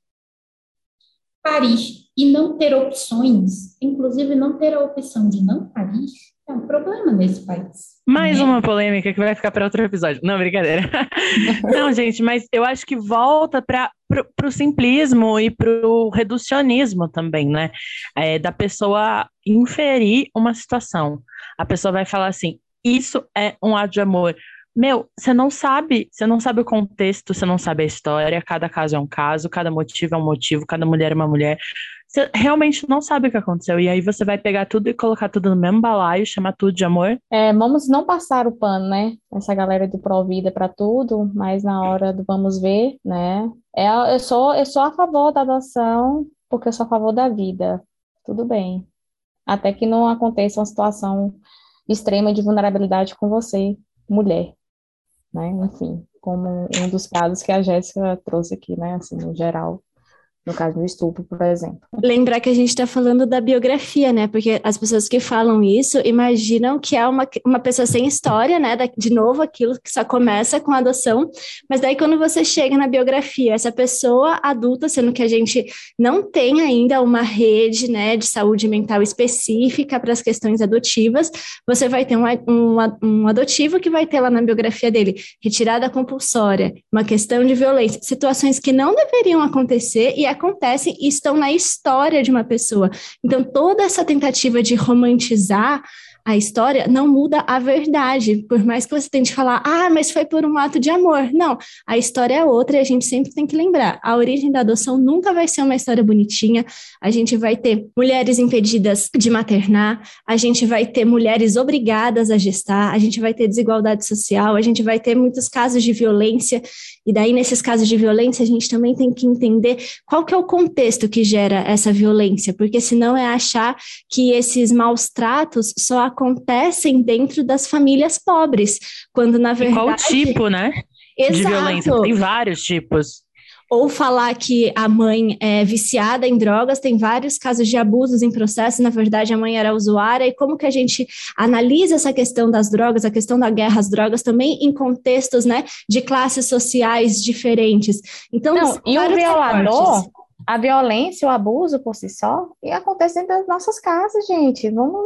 Parir e não ter opções, inclusive não ter a opção de não parir, é um problema nesse país, Mais né? uma polêmica que vai ficar para outro episódio. Não, brincadeira. Não, gente, mas eu acho que volta para o simplismo e para o reducionismo também, né? É, da pessoa inferir uma situação. A pessoa vai falar assim: isso é um ato de amor. Meu, você não sabe, você não sabe o contexto, você não sabe a história, cada caso é um caso, cada motivo é um motivo, cada mulher é uma mulher. Você realmente não sabe o que aconteceu. E aí você vai pegar tudo e colocar tudo no mesmo balaio, chamar tudo de amor. É, vamos não passar o pano, né? Essa galera do Provida para tudo, mas na hora do vamos ver, né? É, eu sou, eu sou a favor da adoção, porque eu sou a favor da vida. Tudo bem. Até que não aconteça uma situação extrema de vulnerabilidade com você, mulher, né? Enfim, como um dos casos que a Jéssica trouxe aqui, né? Assim, no geral, no caso do estupro, por exemplo. Lembrar que a gente está falando da biografia, né? Porque as pessoas que falam isso imaginam que é uma, uma pessoa sem história, né? Da- De novo, aquilo que só começa com a adoção, mas daí quando você chega na biografia, essa pessoa adulta, sendo que a gente não tem ainda uma rede, né, de saúde mental específica para as questões adotivas, você vai ter um, a- um, a- um adotivo que vai ter lá na biografia dele retirada compulsória, uma questão de violência, situações que não deveriam acontecer e acontecem e estão na história de uma pessoa. Então, toda essa tentativa de romantizar a história não muda a verdade, por mais que você tente falar, ah, mas foi por um ato de amor. Não, a história é outra e a gente sempre tem que lembrar, a origem da adoção nunca vai ser uma história bonitinha, a gente vai ter mulheres impedidas de maternar, a gente vai ter mulheres obrigadas a gestar, a gente vai ter desigualdade social, a gente vai ter muitos casos de violência, e daí nesses casos de violência a gente também tem que entender qual que é o contexto que gera essa violência, porque senão é achar que esses maus tratos só acontecem dentro das famílias pobres, quando na E qual o verdade... tipo, né, de violência? Exato. Tem vários tipos. Ou falar que a mãe é viciada em drogas, tem vários casos de abusos em processo, na verdade a mãe era usuária, e como que a gente analisa essa questão das drogas, a questão da guerra às drogas, também em contextos, né, de classes sociais diferentes. Então, Não, são e o vários violador, recortes. a violência, o abuso por si só, e acontece dentro das nossas casas, gente. Vamos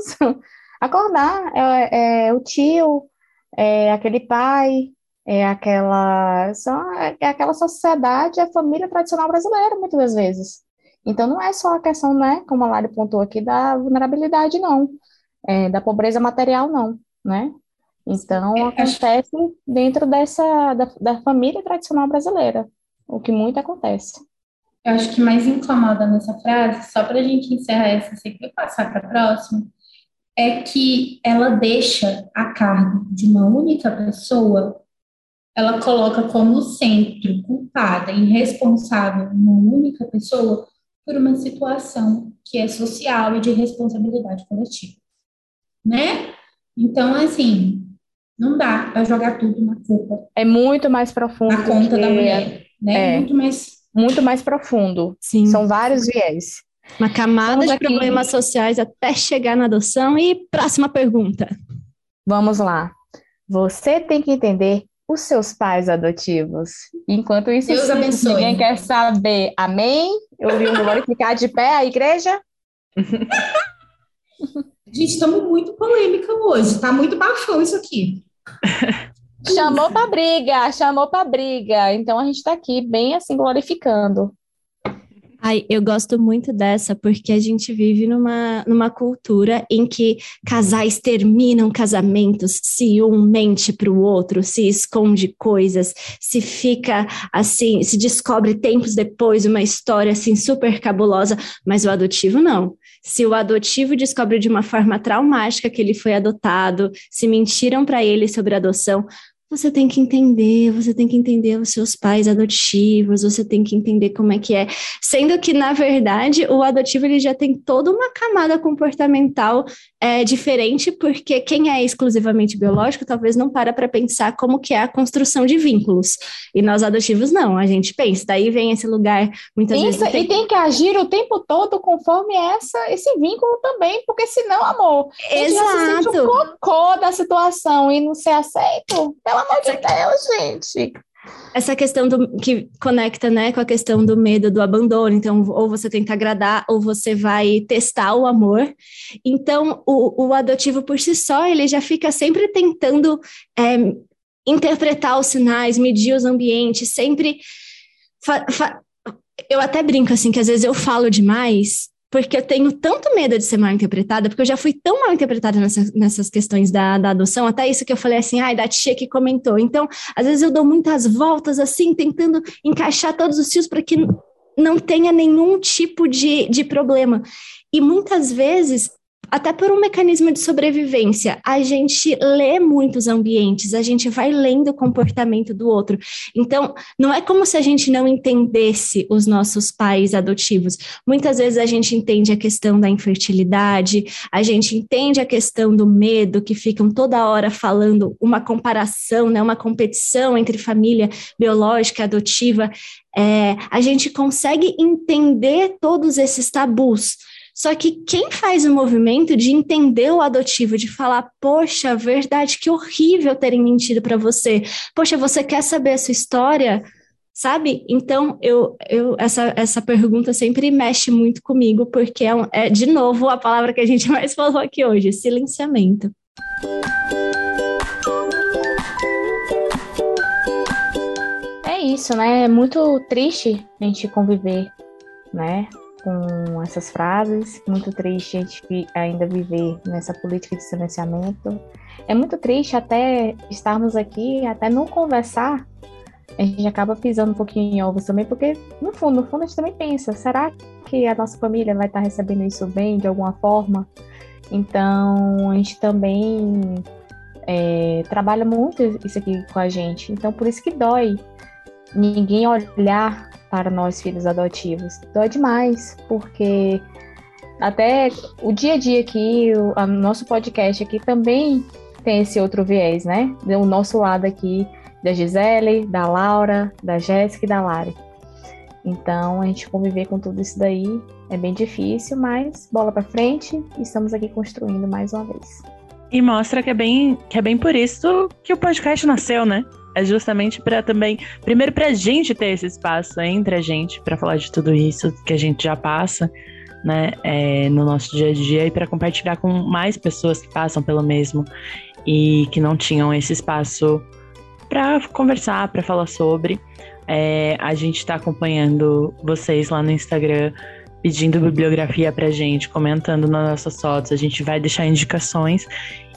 acordar. É, é o tio, é aquele pai, é aquela, só, é aquela sociedade, a família tradicional brasileira, muitas das vezes. Então, não é só a questão, né, como a Lari pontuou aqui, da vulnerabilidade, não, é, da pobreza material, não, né? Então, acho, acontece dentro dessa, da, da família tradicional brasileira, o que muito acontece. eu acho que mais incomoda nessa frase, só para a gente encerrar essa aqui e passar para a próxima, é que ela deixa a cargo de uma única pessoa, ela coloca como centro, culpada e responsável uma única pessoa por uma situação que é social e de responsabilidade coletiva, né? Então, assim, não dá para jogar tudo na culpa, É muito mais profundo na do conta da que mulher. né? É. Muito mais... Muito mais profundo. Sim. São vários viés. Uma camada Vamos de aqui. problemas sociais até chegar na adoção. E próxima pergunta. Vamos lá. Você tem que entender os seus pais adotivos. Enquanto isso, Deus se abençoe. ninguém quer saber, amém? Eu vi um glorificar de pé a igreja? Gente, estamos muito polêmica hoje, tá muito bafão isso aqui. Chamou pra briga, chamou pra briga. Então a gente tá aqui bem assim glorificando. Ai, eu gosto muito dessa, porque a gente vive numa, numa cultura em que casais terminam casamentos, se um mente para o outro, se esconde coisas, se fica assim, se descobre tempos depois uma história assim super cabulosa, mas o adotivo não. Se o adotivo descobre de uma forma traumática que ele foi adotado, se mentiram para ele sobre a adoção, você tem que entender, você tem que entender os seus pais adotivos, você tem que entender como é que é. Sendo que, na verdade, o adotivo ele já tem toda uma camada comportamental é, diferente, porque quem é exclusivamente biológico talvez não para para pensar como que é a construção de vínculos. E nós adotivos não, a gente pensa. Daí vem esse lugar, muitas Pensa, vezes... Tem... E tem que agir o tempo todo conforme essa, esse vínculo também, porque senão, amor, a gente já se sente Exato. um cocô da situação e não ser aceito. Pelo amor de Deus, gente. Essa questão do, que conecta, né, com a questão do medo do abandono. Então, ou você tenta agradar, ou você vai testar o amor. Então, o, o adotivo por si só, ele já fica sempre tentando é, interpretar os sinais, medir os ambientes, sempre... Fa, fa, eu até brinco, assim, que às vezes eu falo demais... porque eu tenho tanto medo de ser mal interpretada, porque eu já fui tão mal interpretada nessa, nessas questões da, da adoção, até isso que eu falei assim, ai, da tia que comentou. Então, às vezes eu dou muitas voltas, assim, tentando encaixar todos os fios para que não tenha nenhum tipo de, de problema. E muitas vezes, até por um mecanismo de sobrevivência, a gente lê muitos ambientes, a gente vai lendo o comportamento do outro. Então, não é como se a gente não entendesse os nossos pais adotivos. Muitas vezes a gente entende a questão da infertilidade, a gente entende a questão do medo, que ficam toda hora falando uma comparação, né, uma competição entre família biológica e adotiva. É, a gente consegue entender todos esses tabus. Só que quem faz o movimento de entender o adotivo, de falar, poxa, verdade, que horrível terem mentido para você. Poxa, você quer saber a sua história? Sabe? Então, eu, eu, essa, essa pergunta sempre mexe muito comigo, porque é, um, é, de novo, a palavra que a gente mais falou aqui hoje, silenciamento. É isso, né? É muito triste a gente conviver, né? Com essas frases, muito triste a gente ainda viver nessa política de silenciamento. É muito triste até estarmos aqui, até não conversar, a gente acaba pisando um pouquinho em ovos também, porque no fundo, no fundo a gente também pensa, será que a nossa família vai estar recebendo isso bem, de alguma forma? Então, a gente também é, trabalha muito isso aqui com a gente, então por isso que dói ninguém olhar para nós, filhos adotivos. Dói demais, porque até o dia a dia aqui, o a nosso podcast aqui também tem esse outro viés, né? O nosso lado aqui da Gisele, da Laura, da Jéssica e da Lari. Então, a gente conviver com tudo isso daí é bem difícil, mas bola para frente e estamos aqui construindo mais uma vez. E mostra que é bem, que é bem por isso que o podcast nasceu, né? É justamente para também, primeiro pra gente ter esse espaço entre a gente, para falar de tudo isso que a gente já passa, né, é, no nosso dia a dia, e para compartilhar com mais pessoas que passam pelo mesmo e que não tinham esse espaço para conversar, para falar sobre. É, a gente está acompanhando vocês lá no Instagram, pedindo bibliografia pra gente, comentando nas nossas fotos, a gente vai deixar indicações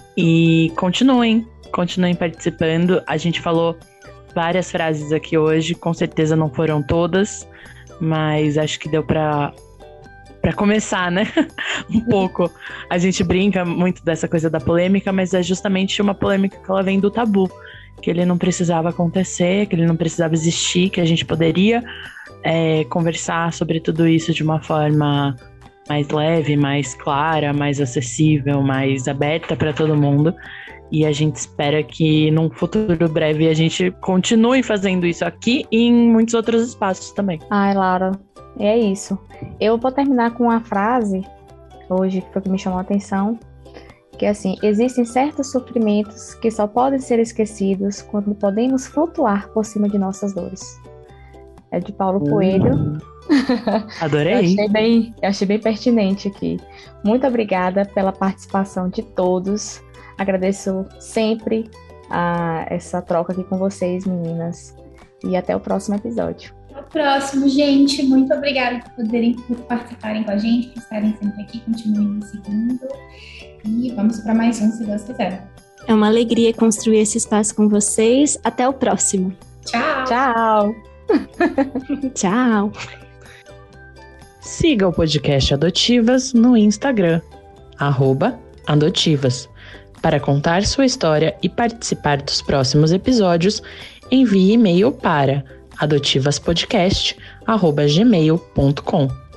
e continuem. Continuem participando. A gente falou várias frases aqui hoje, com certeza não foram todas, mas acho que deu para para começar, né? um pouco. A gente brinca muito dessa coisa da polêmica, mas é justamente uma polêmica que ela vem do tabu, que ele não precisava acontecer, que ele não precisava existir, que a gente poderia é, conversar sobre tudo isso de uma forma mais leve, mais clara, mais acessível, mais aberta para todo mundo. E a gente espera que num futuro breve a gente continue fazendo isso aqui e em muitos outros espaços também. Ai, Laura, é isso. Eu vou terminar com uma frase, hoje, que foi que me chamou a atenção, que é assim: existem certos sofrimentos que só podem ser esquecidos quando podemos flutuar por cima de nossas dores. É de Paulo Coelho. Adorei. Eu achei bem, eu achei bem pertinente aqui. Muito obrigada pela participação de todos. Agradeço sempre a, essa troca aqui com vocês, meninas. E até o próximo episódio. Até o próximo, gente. Muito obrigada por poderem por participarem com a gente, por estarem sempre aqui. Continuem nos seguindo. E vamos para mais um, se Deus quiser. É uma alegria construir esse espaço com vocês. Até o próximo. Tchau. Tchau. Tchau. Siga o podcast Adotivas no Instagram, arroba Adotivas. Para contar sua história e participar dos próximos episódios, envie e-mail para adotivaspodcast arroba gmail ponto com.